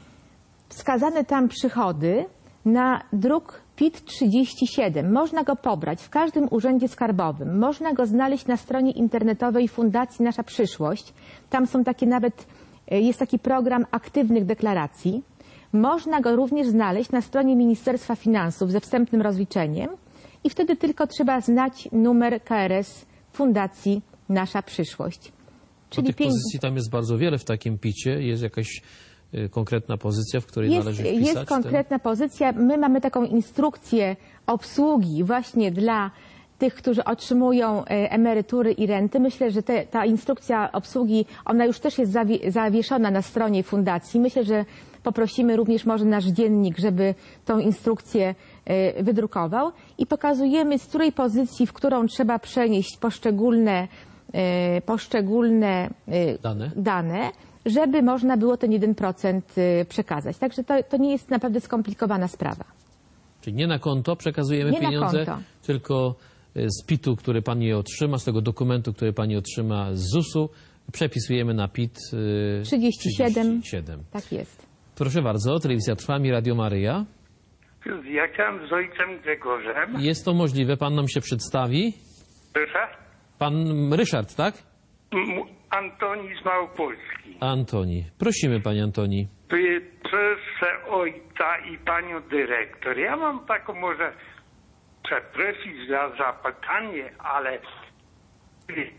wskazane tam przychody na druk P I T trzydzieści siedem. Można go pobrać w każdym urzędzie skarbowym. Można go znaleźć na stronie internetowej Fundacji Nasza Przyszłość. Tam są takie nawet, jest taki program aktywnych deklaracji. Można go również znaleźć na stronie Ministerstwa Finansów ze wstępnym rozliczeniem i wtedy tylko trzeba znać numer K R S Fundacji Nasza Przyszłość. Bo tych pięć- pozycji tam jest bardzo wiele w takim picie. Jest jakaś y, konkretna pozycja, w której Jest, należy wpisać jest ten- konkretna pozycja. My mamy taką instrukcję obsługi właśnie dla tych, którzy otrzymują emerytury i renty. Myślę, że te, ta instrukcja obsługi, ona już też jest zawie, zawieszona na stronie fundacji. Myślę, że poprosimy również może nasz dziennik, żeby tą instrukcję wydrukował i pokazujemy, z której pozycji, w którą trzeba przenieść poszczególne, poszczególne dane. dane, żeby można było ten jeden procent przekazać. Także to, to nie jest naprawdę skomplikowana sprawa. Czyli nie na konto przekazujemy Nie na pieniądze, konto. tylko z pitu, który pani otrzyma, z tego dokumentu, który pani otrzyma z zusu, przepisujemy na pit y, trzydzieści siedem. trzydzieści siedem. Tak jest. Proszę bardzo, Telewizja Trwam i Radio Maryja. Ja chciałem z ojcem Grzegorzem. Jest to możliwe, pan nam się przedstawi. Proszę? Pan Ryszard, tak? M- Antoni z Małopolski. Antoni. Prosimy, panie Antoni. Ty- Proszę ojca i panią dyrektor. Ja mam taką może przeprosić za zapytanie, ale y,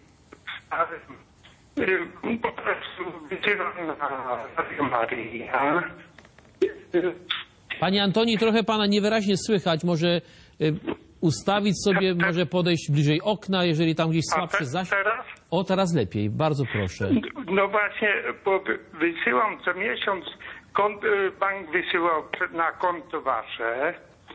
y, po prostu wysyłam na Radio Maryja. Y, Panie Antoni, trochę pana niewyraźnie słychać. Może y, ustawić sobie, może podejść bliżej okna, jeżeli tam gdzieś A słabszy te, zasięg. teraz? O, teraz lepiej. Bardzo proszę. No właśnie, bo wy- wysyłam co miesiąc, kont, y, bank wysyłał prze- na konto wasze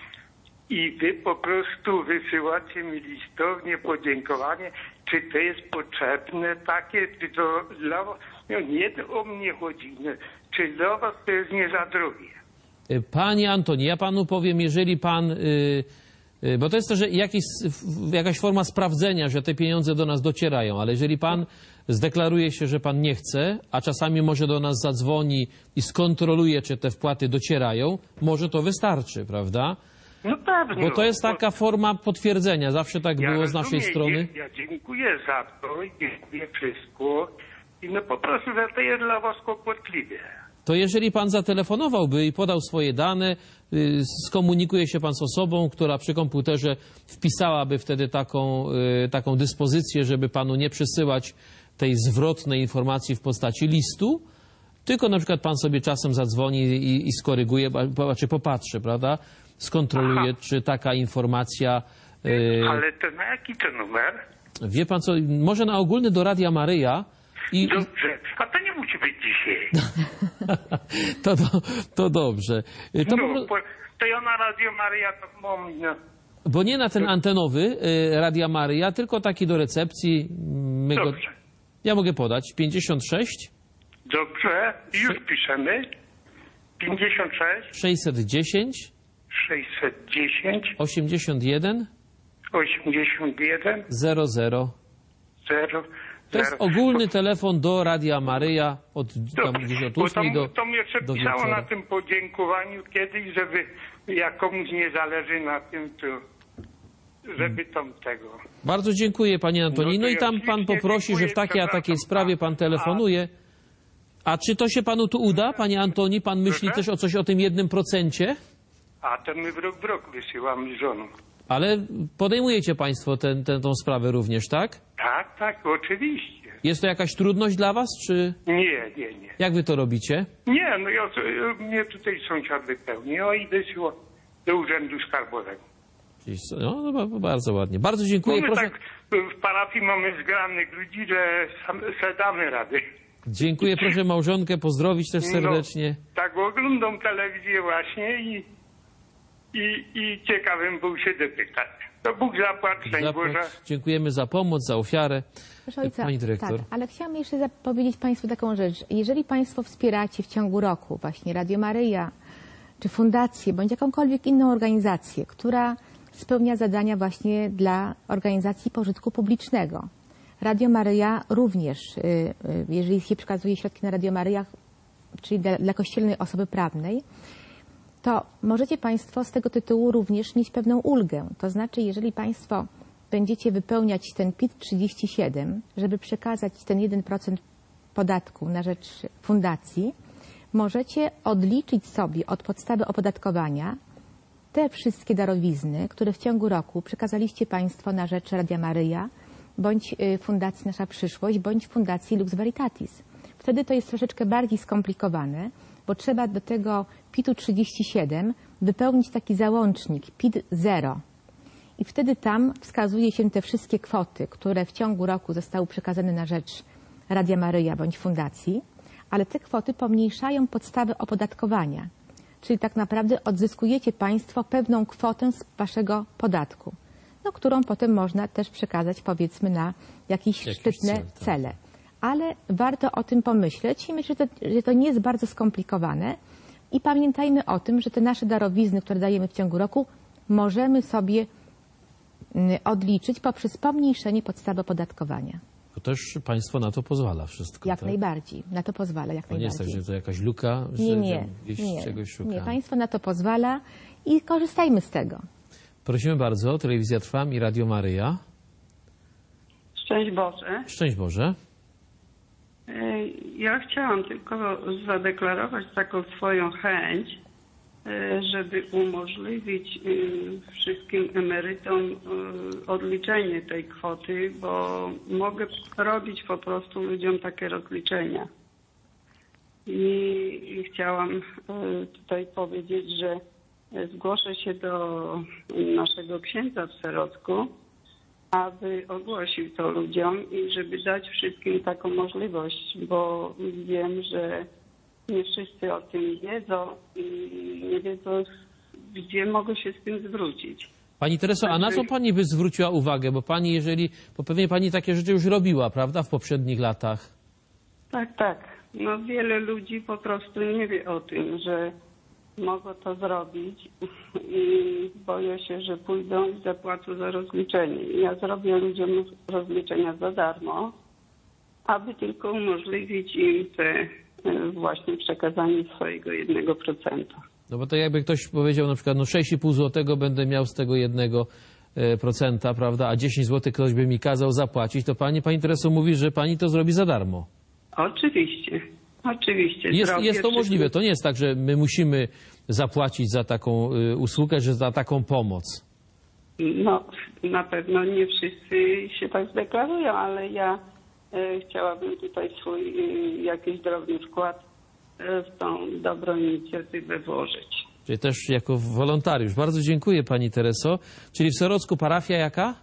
i wy po prostu wysyłacie mi listownie podziękowanie. Czy to jest potrzebne takie, czy to dla was, no nie o mnie chodzi, no, czy dla was to jest nie za drogie? Y, Panie Antoni, ja panu powiem, jeżeli pan... Y, y, bo to jest też jakiś, w- jakaś forma sprawdzenia, że te pieniądze do nas docierają, ale jeżeli pan zdeklaruje się, że pan nie chce, a czasami może do nas zadzwoni i skontroluje, czy te wpłaty docierają, może to wystarczy, prawda? No pewnie. Bo to jest taka forma potwierdzenia. Zawsze tak Ja było z naszej rozumiem, strony. Ja, ja dziękuję za to i dziękuję wszystko. I no po prostu, że to jest dla was kłopotliwe. To jeżeli pan zatelefonowałby i podał swoje dane, y, skomunikuje się pan z osobą, która przy komputerze wpisałaby wtedy taką, y, taką dyspozycję, żeby panu nie przesyłać tej zwrotnej informacji w postaci listu, tylko na przykład pan sobie czasem zadzwoni i, i skoryguje, ba- czy popatrzy, prawda? Skontroluje, Aha. czy taka informacja... y, Ale to na jaki to numer? Wie pan co, może na ogólny do Radia Maryja i... Dobrze, a to nie musi być dzisiaj. to, to, to dobrze. To po No, pro- bo to ja na Radio Maryja to mam, no. Bo nie na ten antenowy y, Radia Maryja, tylko taki do recepcji. My go, Dobrze. ja mogę podać. pięćdziesiąt sześć Dobrze, już piszemy. pięćdziesiąt sześć, sześćset dziesięć sześćset dziesięć, osiemdziesiąt jeden osiemdziesiąt jeden, zero zero. zero, To jest ogólny telefon do Radia Maryja od, tam gdzieś od Bo ósmej to, do, to mnie jeszcze do pisało wieczora. na tym podziękowaniu kiedyś, żeby jak komuś nie zależy na tym, to żeby tam tego. Bardzo dziękuję, panie Antoni. No to No i ja tam pan ślicznie poprosi, że w dziękuję, takiej a takiej przepraszam. sprawie pan telefonuje. A czy to się panu tu uda, panie Antoni? Pan myśli Proszę? też o coś o tym jednym procencie? A to my w rok w rok wysyłamy z żoną. Ale podejmujecie państwo tę ten, tą sprawę również, tak? Tak, tak, oczywiście. Jest to jakaś trudność dla was, czy Nie, nie, nie. jak wy to robicie? Nie, no ja, mnie tutaj sąsiad wypełni, o i wysyła do Urzędu Skarbowego. Czyli- No, no ba- bardzo ładnie. Bardzo dziękuję. My Proszę, tak w parafii mamy zgranych ludzi, że sam, se damy rady. dziękuję, proszę małżonkę pozdrowić też serdecznie. No, tak oglądam telewizję właśnie i, i, i ciekawym był się dotykać. To Bóg zapłać, szczęść Boże. Zapłać. Dziękujemy za pomoc, za ofiarę. Proszę ojca, Pani dyrektor. tak, ale chciałam jeszcze zapowiedzieć Państwu taką rzecz. Jeżeli Państwo wspieracie w ciągu roku właśnie Radio Maryja, czy fundację, bądź jakąkolwiek inną organizację, która spełnia zadania właśnie dla organizacji pożytku publicznego. Radio Maryja również, y, y, jeżeli się przekazuje środki na Radio Maryja, czyli dla, dla kościelnej osoby prawnej, to możecie Państwo z tego tytułu również mieć pewną ulgę. To znaczy, jeżeli Państwo będziecie wypełniać ten pit trzydzieści siedem, żeby przekazać ten jeden procent podatku na rzecz fundacji, możecie odliczyć sobie od podstawy opodatkowania te wszystkie darowizny, które w ciągu roku przekazaliście Państwo na rzecz Radia Maryja, bądź y, Fundacji Nasza Przyszłość, bądź Fundacji Lux Veritatis. Wtedy to jest troszeczkę bardziej skomplikowane, bo trzeba do tego pitu trzydzieści siedem wypełnić taki załącznik, pit zero. i wtedy tam wskazuje się te wszystkie kwoty, które w ciągu roku zostały przekazane na rzecz Radia Maryja bądź fundacji, ale te kwoty pomniejszają podstawę opodatkowania. Czyli tak naprawdę odzyskujecie Państwo pewną kwotę z Waszego podatku, no, którą potem można też przekazać, powiedzmy, na jakieś Jakiś szczytne cel, tak. cele. Ale warto o tym pomyśleć i myślę, że to, że to nie jest bardzo skomplikowane. I pamiętajmy o tym, że te nasze darowizny, które dajemy w ciągu roku, możemy sobie odliczyć poprzez pomniejszenie podstawy opodatkowania. To też państwo na to pozwala wszystko, Jak tak? najbardziej. Na to pozwala, jak To nie jest tak, najbardziej. że to jakaś luka, że Nie, nie, tam gdzieś nie, czegoś szukamy. nie. Państwo na to pozwala i korzystajmy z tego. Prosimy bardzo, Telewizja Trwam i Radio Maryja. Szczęść Boże. Szczęść Boże. Ja chciałam tylko zadeklarować taką swoją chęć, żeby umożliwić wszystkim emerytom odliczenie tej kwoty, bo mogę robić po prostu ludziom takie rozliczenia. I chciałam tutaj powiedzieć, że zgłoszę się do naszego księdza w Serocku, aby ogłosił to ludziom i żeby dać wszystkim taką możliwość, bo wiem, że nie wszyscy o tym wiedzą i nie wiedzą, gdzie mogą się z tym zwrócić. Pani Tereso, a na co Pani by zwróciła uwagę? Bo Pani, jeżeli, bo pewnie Pani takie rzeczy już robiła, prawda, w poprzednich latach? Tak, tak. No wiele ludzi po prostu nie wie o tym, że mogą to zrobić i boję się, że pójdą i zapłacą za rozliczenie. Ja zrobię ludziom rozliczenia za darmo, aby tylko umożliwić im te właśnie przekazanie swojego jednego procenta. No bo to jakby ktoś powiedział na przykład, no sześć i pół złotego będę miał z tego jednego procenta, prawda, a dziesięć złotych ktoś by mi kazał zapłacić, to Pani, Pani Tereso mówi, że Pani to zrobi za darmo. Oczywiście, oczywiście. Jest, zrobię jest to możliwe. To nie jest tak, że my musimy zapłacić za taką y, usługę, że za taką pomoc. No, na pewno nie wszyscy się tak zdeklarują, ale ja e, chciałabym tutaj swój e, jakiś drobny wkład e, w tą dobrą inicjatywę włożyć. Czyli też jako wolontariusz. Bardzo dziękuję Pani Tereso. Czyli w Serocku parafia jaka?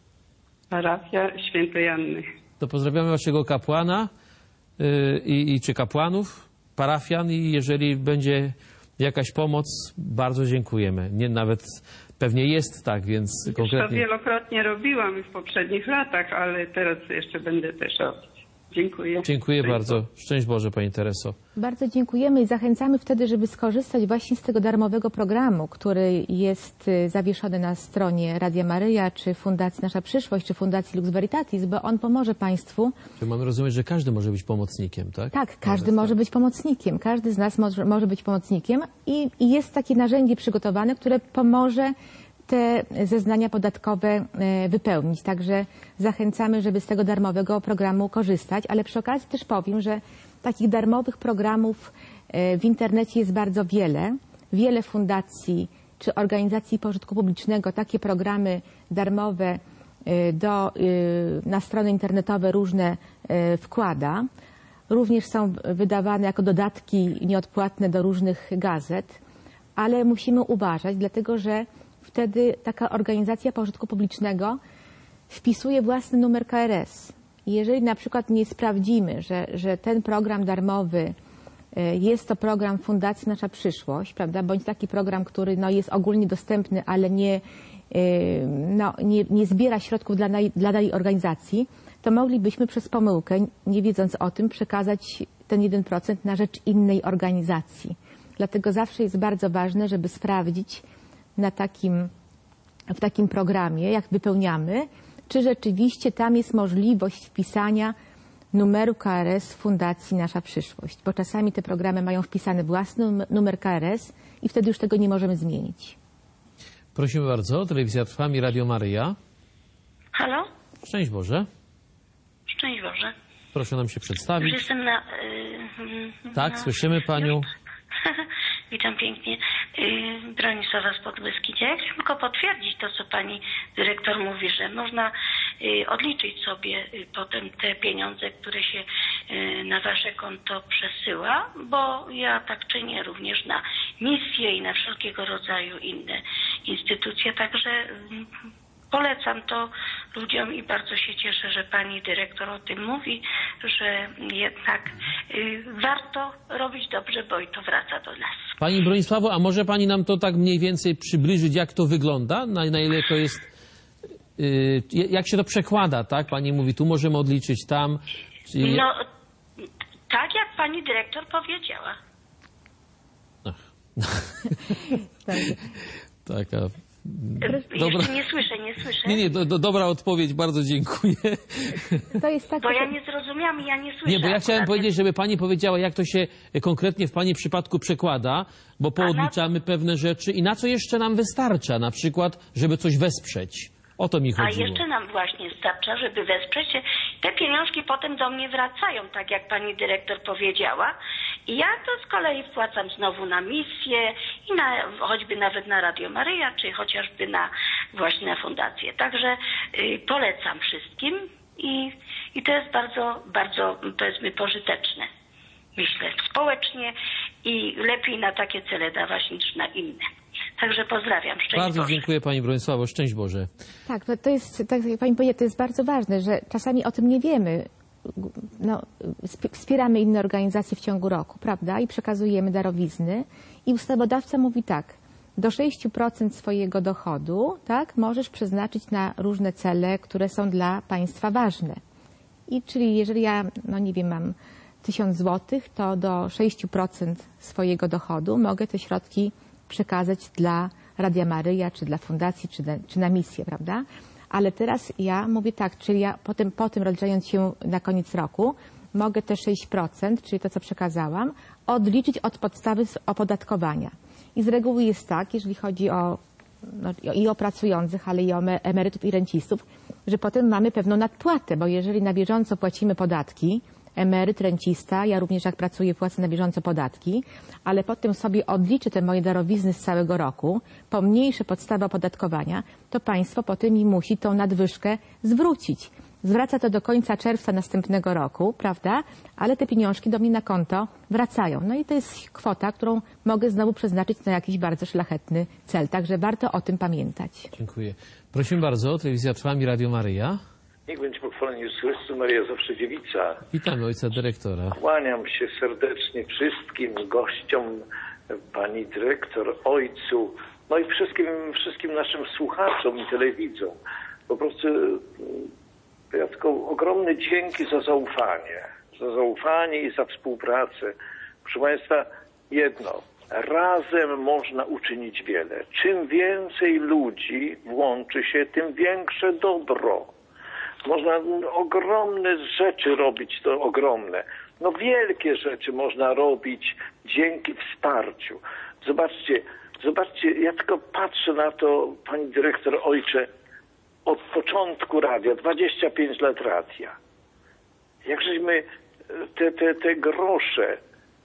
Parafia Świętej Anny. To pozdrawiamy Waszego kapłana y, i, i czy kapłanów, parafian i jeżeli będzie jakaś pomoc, bardzo dziękujemy. Nie, nawet pewnie jest tak, więc Już konkretnie... to wielokrotnie robiłam w poprzednich latach, ale teraz jeszcze będę też robić. Dziękuję. Dziękuję Szczęść bardzo. Boże. Szczęść Boże, Pani Tereso. Bardzo dziękujemy i zachęcamy wtedy, żeby skorzystać właśnie z tego darmowego programu, który jest zawieszony na stronie Radia Maryja, czy Fundacji Nasza Przyszłość, czy Fundacji Lux Veritatis, bo on pomoże Państwu. Czyli mamy rozumieć, że każdy może być pomocnikiem, tak? Tak, każdy może być pomocnikiem. Każdy z nas może, może być pomocnikiem i, i jest takie narzędzie przygotowane, które pomoże te zeznania podatkowe wypełnić. Także zachęcamy, żeby z tego darmowego programu korzystać, ale przy okazji też powiem, że takich darmowych programów w internecie jest bardzo wiele. Wiele fundacji czy organizacji pożytku publicznego takie programy darmowe do, na strony internetowe różne wkłada. Również są wydawane jako dodatki nieodpłatne do różnych gazet, ale musimy uważać, dlatego że wtedy taka organizacja pożytku publicznego wpisuje własny numer K R S. I jeżeli na przykład nie sprawdzimy, że, że ten program darmowy jest to program Fundacji Nasza Przyszłość, prawda, bądź taki program, który no, jest ogólnie dostępny, ale nie, no, nie, nie zbiera środków dla, dla danej organizacji, to moglibyśmy przez pomyłkę, nie wiedząc o tym, przekazać ten jeden procent na rzecz innej organizacji. Dlatego zawsze jest bardzo ważne, żeby sprawdzić na takim, w takim programie, jak wypełniamy, czy rzeczywiście tam jest możliwość wpisania numeru K R S Fundacji Nasza Przyszłość, bo czasami te programy mają wpisany własny numer K R S i wtedy już tego nie możemy zmienić. Prosimy bardzo, Telewizja Trwam i Radio Maryja. Halo? Szczęść Boże. Szczęść Boże. Proszę nam się przedstawić. Już jestem na... Yy, Tak, na, słyszymy Panią. Witam pięknie. Yy, Bronisława z Podbeskidzia. Ja chciałam tylko potwierdzić to, co pani dyrektor mówi, że można yy, odliczyć sobie yy, potem te pieniądze, które się yy, na wasze konto przesyła, bo ja tak czynię również na misje i na wszelkiego rodzaju inne instytucje, także yy, polecam to ludziom i bardzo się cieszę, że pani dyrektor o tym mówi, że jednak y, warto robić dobrze, bo i to wraca do nas. Pani Bronisławo, a może pani nam to tak mniej więcej przybliżyć, jak to wygląda? Na, na ile to jest, y, jak się to przekłada, tak? Pani mówi, tu możemy odliczyć, tam. Czyli... No, tak jak pani dyrektor powiedziała. Taka... Dobra. Jeszcze nie słyszę, nie słyszę. Nie, nie, do, do, dobra odpowiedź, bardzo dziękuję. To jest tak, bo ja że... nie zrozumiałam i ja nie słyszę. Nie, bo ja chciałem akurat. powiedzieć, żeby pani powiedziała, jak to się konkretnie w pani przypadku przekłada, bo poodliczamy na... pewne rzeczy i na co jeszcze nam wystarcza, na przykład, żeby coś wesprzeć. O to mi chodziło. A jeszcze nam właśnie starcza, żeby wesprzeć się. Te pieniążki potem do mnie wracają, tak jak pani dyrektor powiedziała. I ja to z kolei wpłacam znowu na misję i na, choćby nawet na Radio Maryja, czy chociażby na właśnie na fundację. Także y, polecam wszystkim i, i to jest bardzo, bardzo, powiedzmy, pożyteczne. Myślę, społecznie i lepiej na takie cele dawać niż na inne. Także pozdrawiam. Szczęść Bardzo Boże. dziękuję pani Bronisławo. Szczęść Boże. Tak, to jest, tak jak pani powiedziała, to jest bardzo ważne, że czasami o tym nie wiemy. No, wspieramy inne organizacje w ciągu roku, prawda? I przekazujemy darowizny. I ustawodawca mówi tak, do sześć procent swojego dochodu, tak, możesz przeznaczyć na różne cele, które są dla państwa ważne. I czyli jeżeli ja, no nie wiem, mam tysiąc złotych, to do sześć procent swojego dochodu mogę te środki przekazać dla Radia Maryja, czy dla fundacji, czy, na, czy na misję, prawda? Ale teraz ja mówię tak, czyli ja potem, potem rozliczając się na koniec roku, mogę te sześć procent, czyli to, co przekazałam, odliczyć od podstawy opodatkowania. I z reguły jest tak, jeżeli chodzi o, no, i o pracujących, ale i o emerytów i rencistów, że potem mamy pewną nadpłatę, bo jeżeli na bieżąco płacimy podatki, emeryt, rencista, ja również jak pracuję, płacę na bieżąco podatki, ale potem sobie odliczę te moje darowizny z całego roku, pomniejszę podstawę opodatkowania, to państwo potem mi musi tą nadwyżkę zwrócić. Zwraca to do końca czerwca następnego roku, prawda? Ale te pieniążki do mnie na konto wracają. No i to jest kwota, którą mogę znowu przeznaczyć na jakiś bardzo szlachetny cel. Także warto o tym pamiętać. Dziękuję. Prosimy bardzo, Telewizja Trwam i Radio Maryja. Niech będzie pochwalony Jezus Chrystus, Maria zawsze dziewica. Witamy ojca dyrektora. Kłaniam się serdecznie wszystkim gościom, pani dyrektor, ojcu, no i wszystkim, wszystkim naszym słuchaczom i telewidzom. Po prostu ja tylko ogromne dzięki za zaufanie, za zaufanie i za współpracę. Proszę państwa, jedno, razem można uczynić wiele. Czym więcej ludzi włączy się, tym większe dobro. Można ogromne rzeczy robić, to ogromne. No wielkie rzeczy można robić dzięki wsparciu. Zobaczcie, zobaczcie, ja tylko patrzę na to, pani dyrektor, ojcze, od początku radia, dwadzieścia pięć lat radia. Jak żeśmy te, te, te grosze,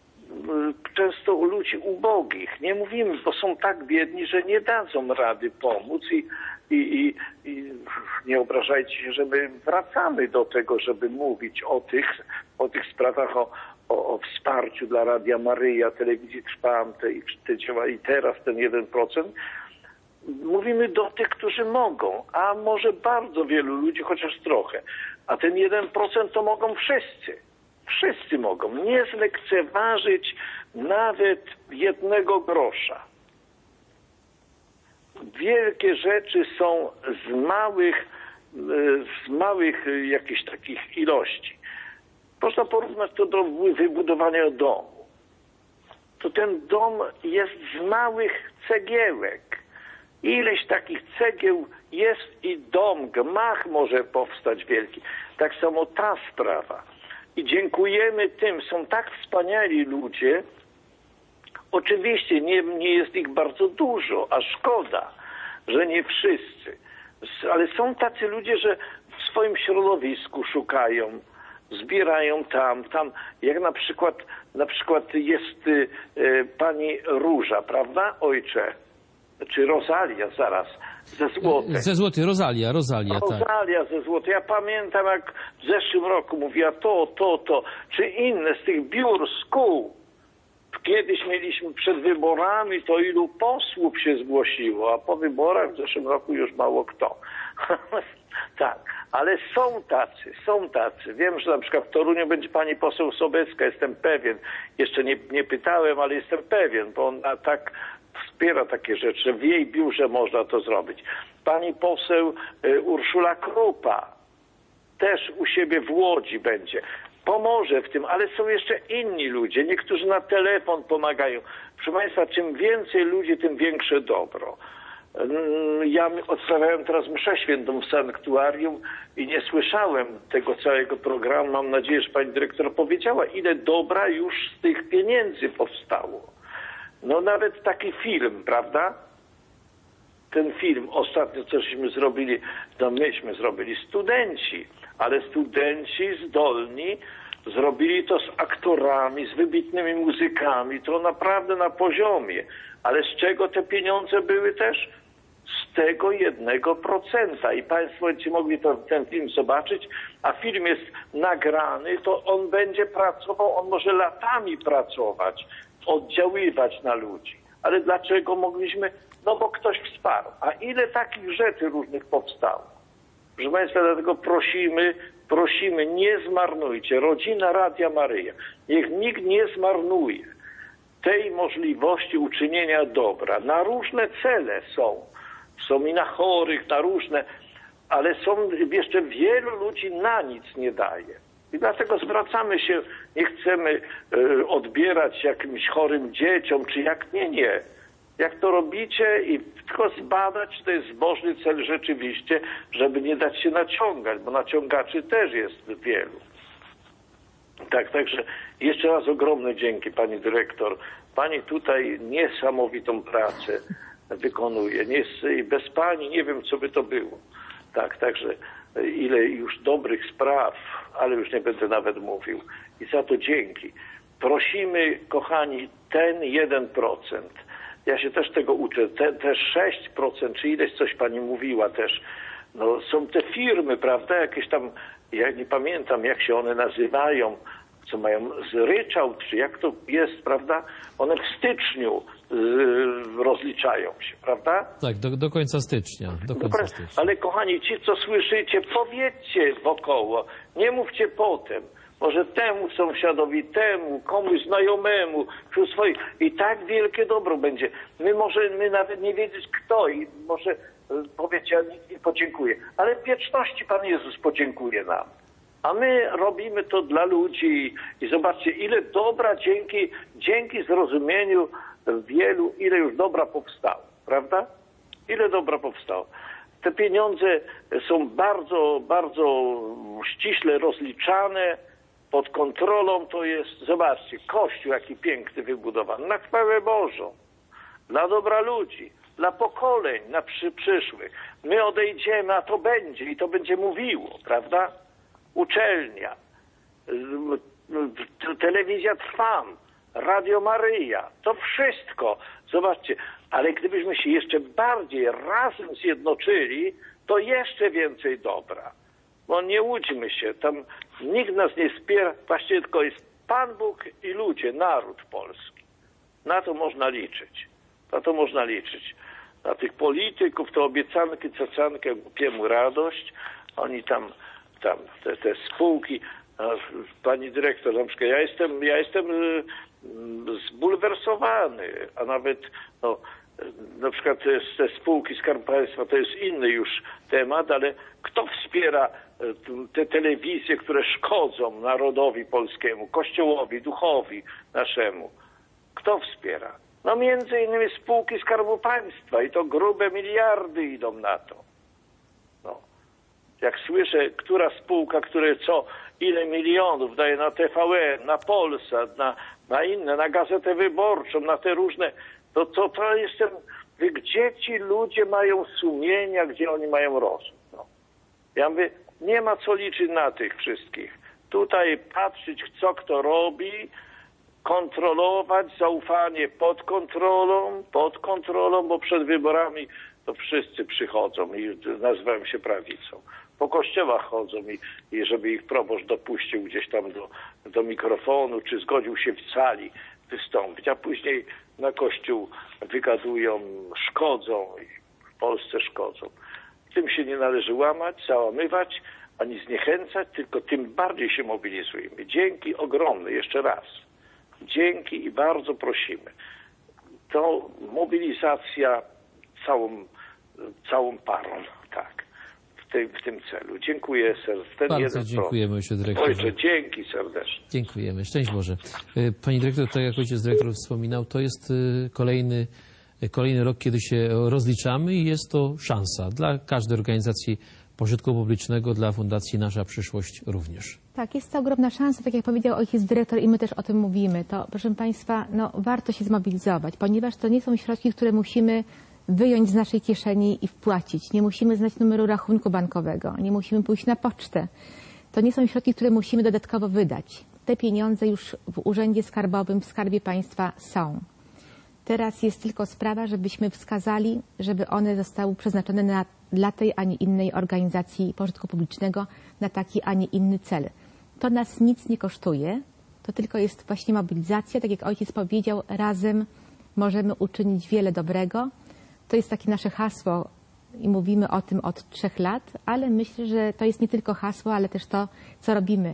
często u ludzi ubogich, nie mówimy, bo są tak biedni, że nie dadzą rady pomóc i, i, i, i nie obrażajcie się, że my wracamy do tego, żeby mówić o tych, o tych sprawach, o, o, o wsparciu dla Radia Maryja, Telewizji Trwam i, te, i teraz ten jeden procent. Mówimy do tych, którzy mogą, a może bardzo wielu ludzi, chociaż trochę. A ten jeden procent to mogą wszyscy. Wszyscy mogą nie zlekceważyć nawet jednego grosza. Wielkie rzeczy są z małych, z małych jakichś takich ilości. Można porównać to do wybudowania domu. To ten dom jest z małych cegiełek. Ileś takich cegieł jest i dom, gmach może powstać wielki. Tak samo ta sprawa. I dziękujemy tym, są tak wspaniali ludzie. Oczywiście nie, nie jest ich bardzo dużo, a szkoda, że nie wszyscy. Ale są tacy ludzie, że w swoim środowisku szukają, zbierają tam, tam. Jak na przykład, na przykład jest y, y, pani Róża, prawda, ojcze? Czy Rosalia, zaraz, ze Złotej. Ze Złotej, Rosalia, Rosalia, tak. Rosalia ze Złotej. Ja pamiętam, jak w zeszłym roku mówiła to, to, to, czy inne z tych biur, szkół, kiedyś mieliśmy przed wyborami, to ilu posłów się zgłosiło, a po wyborach w zeszłym roku już mało kto. Tak, ale są tacy, są tacy. Wiem, że na przykład w Toruniu będzie pani poseł Sobecka, jestem pewien. Jeszcze nie, nie pytałem, ale jestem pewien, bo ona tak wspiera takie rzeczy, że w jej biurze można to zrobić. Pani poseł y, Urszula Krupa też u siebie w Łodzi będzie. Pomoże w tym, ale są jeszcze inni ludzie. Niektórzy na telefon pomagają. Proszę Państwa, czym więcej ludzi, tym większe dobro. Ja odprawiałem teraz mszę świętą w sanktuarium i nie słyszałem tego całego programu. Mam nadzieję, że pani dyrektor powiedziała, ile dobra już z tych pieniędzy powstało. No nawet taki film, prawda? Ten film ostatnio cośmy zrobili, no myśmy zrobili studenci, ale studenci zdolni zrobili to z aktorami, z wybitnymi muzykami, to naprawdę na poziomie. Ale z czego te pieniądze były też? Z tego jednego procenta. I Państwo będziecie mogli to, ten film zobaczyć, a film jest nagrany, to on będzie pracował, on może latami pracować, oddziaływać na ludzi. Ale dlaczego mogliśmy? No bo ktoś wsparł. A ile takich rzeczy różnych powstało? Proszę Państwa, dlatego prosimy, prosimy, nie zmarnujcie. Rodzina Radia Maryja. Niech nikt nie zmarnuje tej możliwości uczynienia dobra. Na różne cele są. Są i na chorych, na różne, ale są jeszcze wielu ludzi na nic nie daje. I dlatego zwracamy się, nie chcemy y, odbierać jakimś chorym dzieciom, czy jak nie, nie. Jak to robicie i tylko zbadać, czy to jest zbożny cel rzeczywiście, żeby nie dać się naciągać, bo naciągaczy też jest wielu. Tak, także jeszcze raz ogromne dzięki pani dyrektor. Pani tutaj niesamowitą pracę wykonuje. Nie, bez pani nie wiem, co by to było. Tak, także ile już dobrych spraw, ale już nie będę nawet mówił. I za to dzięki. Prosimy, kochani, ten jeden procent. Ja się też tego uczę. Te, te sześć procent, czy ileś coś pani mówiła też. No, są te firmy, prawda, jakieś tam, ja nie pamiętam, jak się one nazywają, co mają z ryczałt, czy jak to jest, prawda? One w styczniu yy, rozliczają się, prawda? Tak, do, do końca stycznia. Do końca Dobra, stycznia. ale kochani, ci, co słyszycie, powiedzcie wokoło, nie mówcie potem. Może temu sąsiadowi, temu, komuś znajomemu, wśród swoich. I tak wielkie dobro będzie. My możemy nawet nie wiedzieć kto i może powiecie, ja nikt nie podziękuję. Ale w wieczności Pan Jezus podziękuje nam. A my robimy to dla ludzi i zobaczcie, ile dobra dzięki, dzięki zrozumieniu wielu, ile już dobra powstało, prawda? Ile dobra powstało. Te pieniądze są bardzo, bardzo ściśle rozliczane, pod kontrolą to jest, zobaczcie, Kościół jaki piękny wybudowany, na chwałę Bożą, dla dobra ludzi, dla pokoleń na przy, przyszłych. My odejdziemy, a to będzie i to będzie mówiło, prawda? Uczelnia, telewizja Trwam, Radio Maryja, to wszystko, zobaczcie, ale gdybyśmy się jeszcze bardziej razem zjednoczyli, to jeszcze więcej dobra. Bo nie łudźmy się, tam nikt nas nie wspiera, właściwie tylko jest Pan Bóg i ludzie, naród polski. Na to można liczyć, na to można liczyć. Na tych polityków to obiecanki, cacanki, głupiemu radość, oni tam, tam te, te spółki, pani dyrektor, na przykład ja jestem, ja jestem zbulwersowany, a nawet no, na przykład te, te spółki Skarbu Państwa to jest inny już temat, ale kto wspiera te telewizje, które szkodzą narodowi polskiemu, kościołowi, duchowi naszemu? Kto wspiera? No między innymi spółki Skarbu Państwa i to grube miliardy idą na to. No. Jak słyszę, która spółka, które co, ile milionów daje na T V N, na Polsat, na, na inne, na Gazetę Wyborczą, na te różne, to, to, to jestem, gdzie ci ludzie mają sumienia, gdzie oni mają rozum. No. Ja mówię, nie ma co liczyć na tych wszystkich. Tutaj patrzeć, co kto robi, kontrolować, zaufanie pod kontrolą, pod kontrolą, bo przed wyborami to wszyscy przychodzą i nazywają się prawicą. Po kościołach chodzą i, i żeby ich proboszcz dopuścił gdzieś tam do, do mikrofonu, czy zgodził się w sali wystąpić, a później na Kościół wygadują, szkodzą i w Polsce szkodzą. Tym się nie należy łamać, załamywać, ani zniechęcać, tylko tym bardziej się mobilizujemy. Dzięki ogromne, jeszcze raz. Dzięki i bardzo prosimy. To mobilizacja całą, całą parą, tak, w tym, w tym celu. Dziękuję serdecznie. Bardzo dziękujemy, ojcze dyrektorze. Ojcze, dzięki serdecznie. Dziękujemy. Szczęść Boże. Pani dyrektor, tak jak ojciec dyrektor wspominał, to jest kolejny, kolejny rok, kiedy się rozliczamy i jest to szansa dla każdej organizacji pożytku publicznego, dla Fundacji Nasza Przyszłość również. Tak, jest to ogromna szansa, tak jak powiedział ojciec dyrektor i my też o tym mówimy. To, proszę Państwa, no, warto się zmobilizować, ponieważ to nie są środki, które musimy wyjąć z naszej kieszeni i wpłacić. Nie musimy znać numeru rachunku bankowego, nie musimy pójść na pocztę. To nie są środki, które musimy dodatkowo wydać. Te pieniądze już w Urzędzie Skarbowym, w Skarbie Państwa są. Teraz jest tylko sprawa, żebyśmy wskazali, żeby one zostały przeznaczone na, dla tej, a nie innej organizacji pożytku publicznego, na taki, a nie inny cel. To nas nic nie kosztuje, to tylko jest właśnie mobilizacja. Tak jak ojciec powiedział, razem możemy uczynić wiele dobrego. To jest takie nasze hasło i mówimy o tym od trzech lat, ale myślę, że to jest nie tylko hasło, ale też to, co robimy.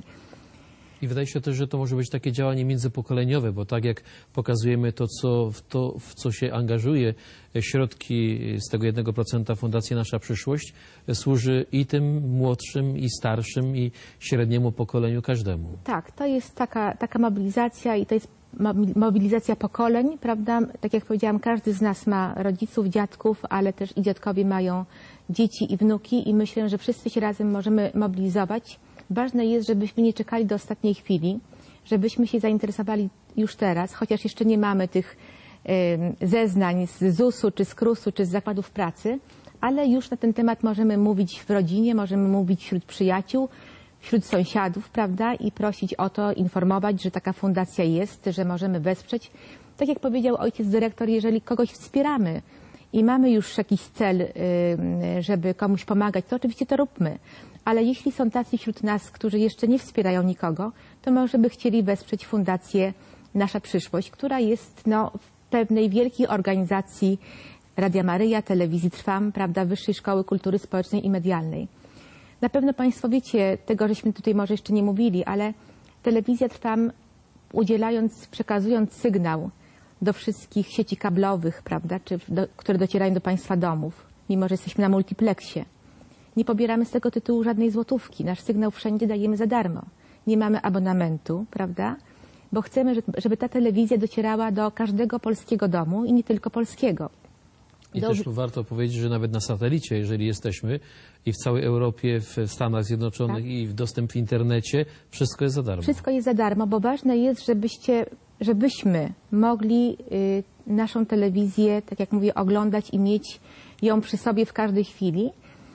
I wydaje się też, że to może być takie działanie międzypokoleniowe, bo tak jak pokazujemy to, co, w to, w co się angażuje środki z tego jednego procenta Fundacji Nasza Przyszłość, służy i tym młodszym, i starszym, i średniemu pokoleniu każdemu. Tak, to jest taka, taka mobilizacja i to jest mobilizacja pokoleń, prawda? Tak jak powiedziałam, każdy z nas ma rodziców, dziadków, ale też i dziadkowie mają dzieci i wnuki i myślę, że wszyscy się razem możemy mobilizować. Ważne jest, żebyśmy nie czekali do ostatniej chwili, żebyśmy się zainteresowali już teraz, chociaż jeszcze nie mamy tych y, zeznań z zusu, czy z krusu, czy z zakładów pracy, ale już na ten temat możemy mówić w rodzinie, możemy mówić wśród przyjaciół, wśród sąsiadów, prawda, i prosić o to, informować, że taka fundacja jest, że możemy wesprzeć. Tak jak powiedział ojciec dyrektor, jeżeli kogoś wspieramy i mamy już jakiś cel, y, żeby komuś pomagać, to oczywiście to róbmy. Ale jeśli są tacy wśród nas, którzy jeszcze nie wspierają nikogo, to może by chcieli wesprzeć Fundację Nasza Przyszłość, która jest no, w pewnej wielkiej organizacji Radia Maryja, Telewizji Trwam, prawda, Wyższej Szkoły Kultury Społecznej i Medialnej. Na pewno Państwo wiecie, tego żeśmy tutaj może jeszcze nie mówili, ale Telewizja Trwam, udzielając, przekazując sygnał do wszystkich sieci kablowych, prawda, czy do, które docierają do Państwa domów, mimo że jesteśmy na multiplexie, nie pobieramy z tego tytułu żadnej złotówki. Nasz sygnał wszędzie dajemy za darmo. Nie mamy abonamentu, prawda? Bo chcemy, żeby ta telewizja docierała do każdego polskiego domu i nie tylko polskiego. I do... też warto powiedzieć, że nawet na satelicie, jeżeli jesteśmy i w całej Europie, w Stanach Zjednoczonych, tak, i w dostęp w internecie, wszystko jest za darmo. Wszystko jest za darmo, bo ważne jest, żebyście, żebyśmy mogli y, naszą telewizję, tak jak mówię, oglądać i mieć ją przy sobie w każdej chwili.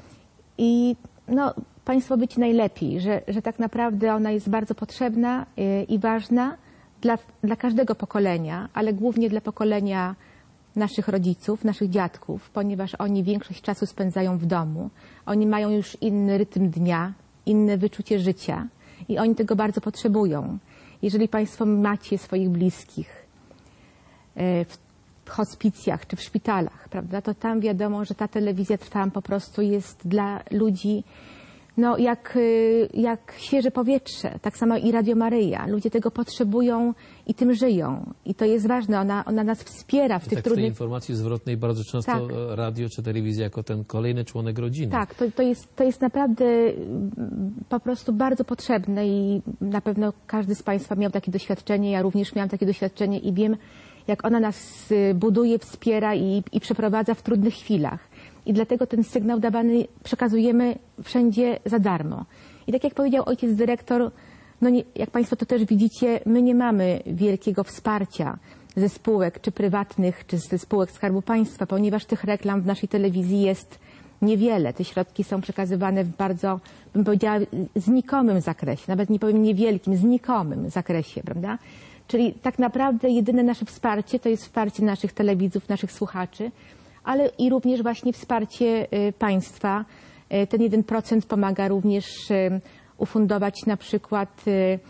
I no, Państwo wiecie najlepiej, że, że tak naprawdę ona jest bardzo potrzebna yy, i ważna dla, dla każdego pokolenia, ale głównie dla pokolenia naszych rodziców, naszych dziadków, ponieważ oni większość czasu spędzają w domu. Oni mają już inny rytm dnia, inne wyczucie życia i oni tego bardzo potrzebują. Jeżeli Państwo macie swoich bliskich yy, w w hospicjach czy w szpitalach, prawda, to tam wiadomo, że ta telewizja Trwam po prostu jest dla ludzi no, jak, jak świeże powietrze. Tak samo i Radio Maryja. Ludzie tego potrzebują i tym żyją. I to jest ważne. Ona, ona nas wspiera w I tych tak trudnych... w tej informacji zwrotnej bardzo często tak, radio czy telewizja jako ten kolejny członek rodziny. Tak, to, to, jest, to jest naprawdę po prostu bardzo potrzebne i na pewno każdy z Państwa miał takie doświadczenie. Ja również miałam takie doświadczenie i wiem, jak ona nas buduje, wspiera i, i przeprowadza w trudnych chwilach. I dlatego ten sygnał dawany przekazujemy wszędzie za darmo. I tak jak powiedział ojciec dyrektor, no nie, jak Państwo to też widzicie, my nie mamy wielkiego wsparcia ze spółek, czy prywatnych, czy ze spółek Skarbu Państwa, ponieważ tych reklam w naszej telewizji jest niewiele. Te środki są przekazywane w bardzo, bym powiedziała, znikomym zakresie, nawet nie powiem niewielkim, znikomym zakresie, prawda? Czyli tak naprawdę jedyne nasze wsparcie to jest wsparcie naszych telewidzów, naszych słuchaczy, ale i również właśnie wsparcie państwa. Ten jeden procent pomaga również ufundować na przykład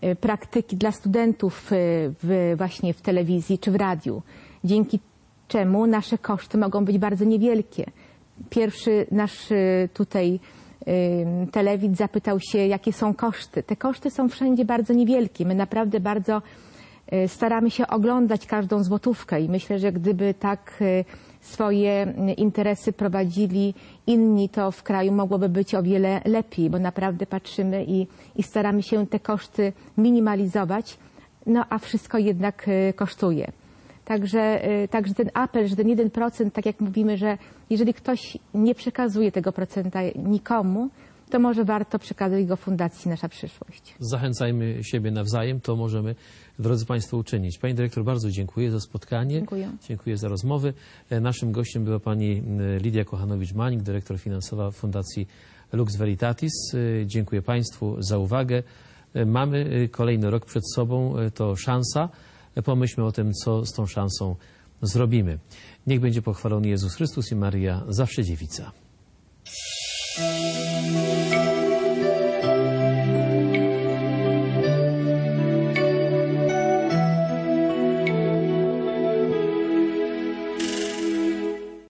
praktyki dla studentów w, właśnie w telewizji czy w radiu, dzięki czemu nasze koszty mogą być bardzo niewielkie. Pierwszy nasz tutaj telewidz zapytał się, jakie są koszty. Te koszty są wszędzie bardzo niewielkie. My naprawdę bardzo staramy się oglądać każdą złotówkę i myślę, że gdyby tak swoje interesy prowadzili inni, to w kraju mogłoby być o wiele lepiej, bo naprawdę patrzymy i, i staramy się te koszty minimalizować, no a wszystko jednak kosztuje. Także, także ten apel, że ten jeden procent, tak jak mówimy, że jeżeli ktoś nie przekazuje tego procenta nikomu, to może warto przekazać go Fundacji Nasza Przyszłość. Zachęcajmy siebie nawzajem, to możemy, drodzy Państwo, uczynić. Pani dyrektor, bardzo dziękuję za spotkanie. Dziękuję. Dziękuję za rozmowę. Naszym gościem była pani Lidia Kochanowicz-Mańk, dyrektor finansowa Fundacji Lux Veritatis. Dziękuję Państwu za uwagę. Mamy kolejny rok przed sobą, to szansa. Pomyślmy o tym, co z tą szansą zrobimy. Niech będzie pochwalony Jezus Chrystus i Maryja, zawsze dziewica.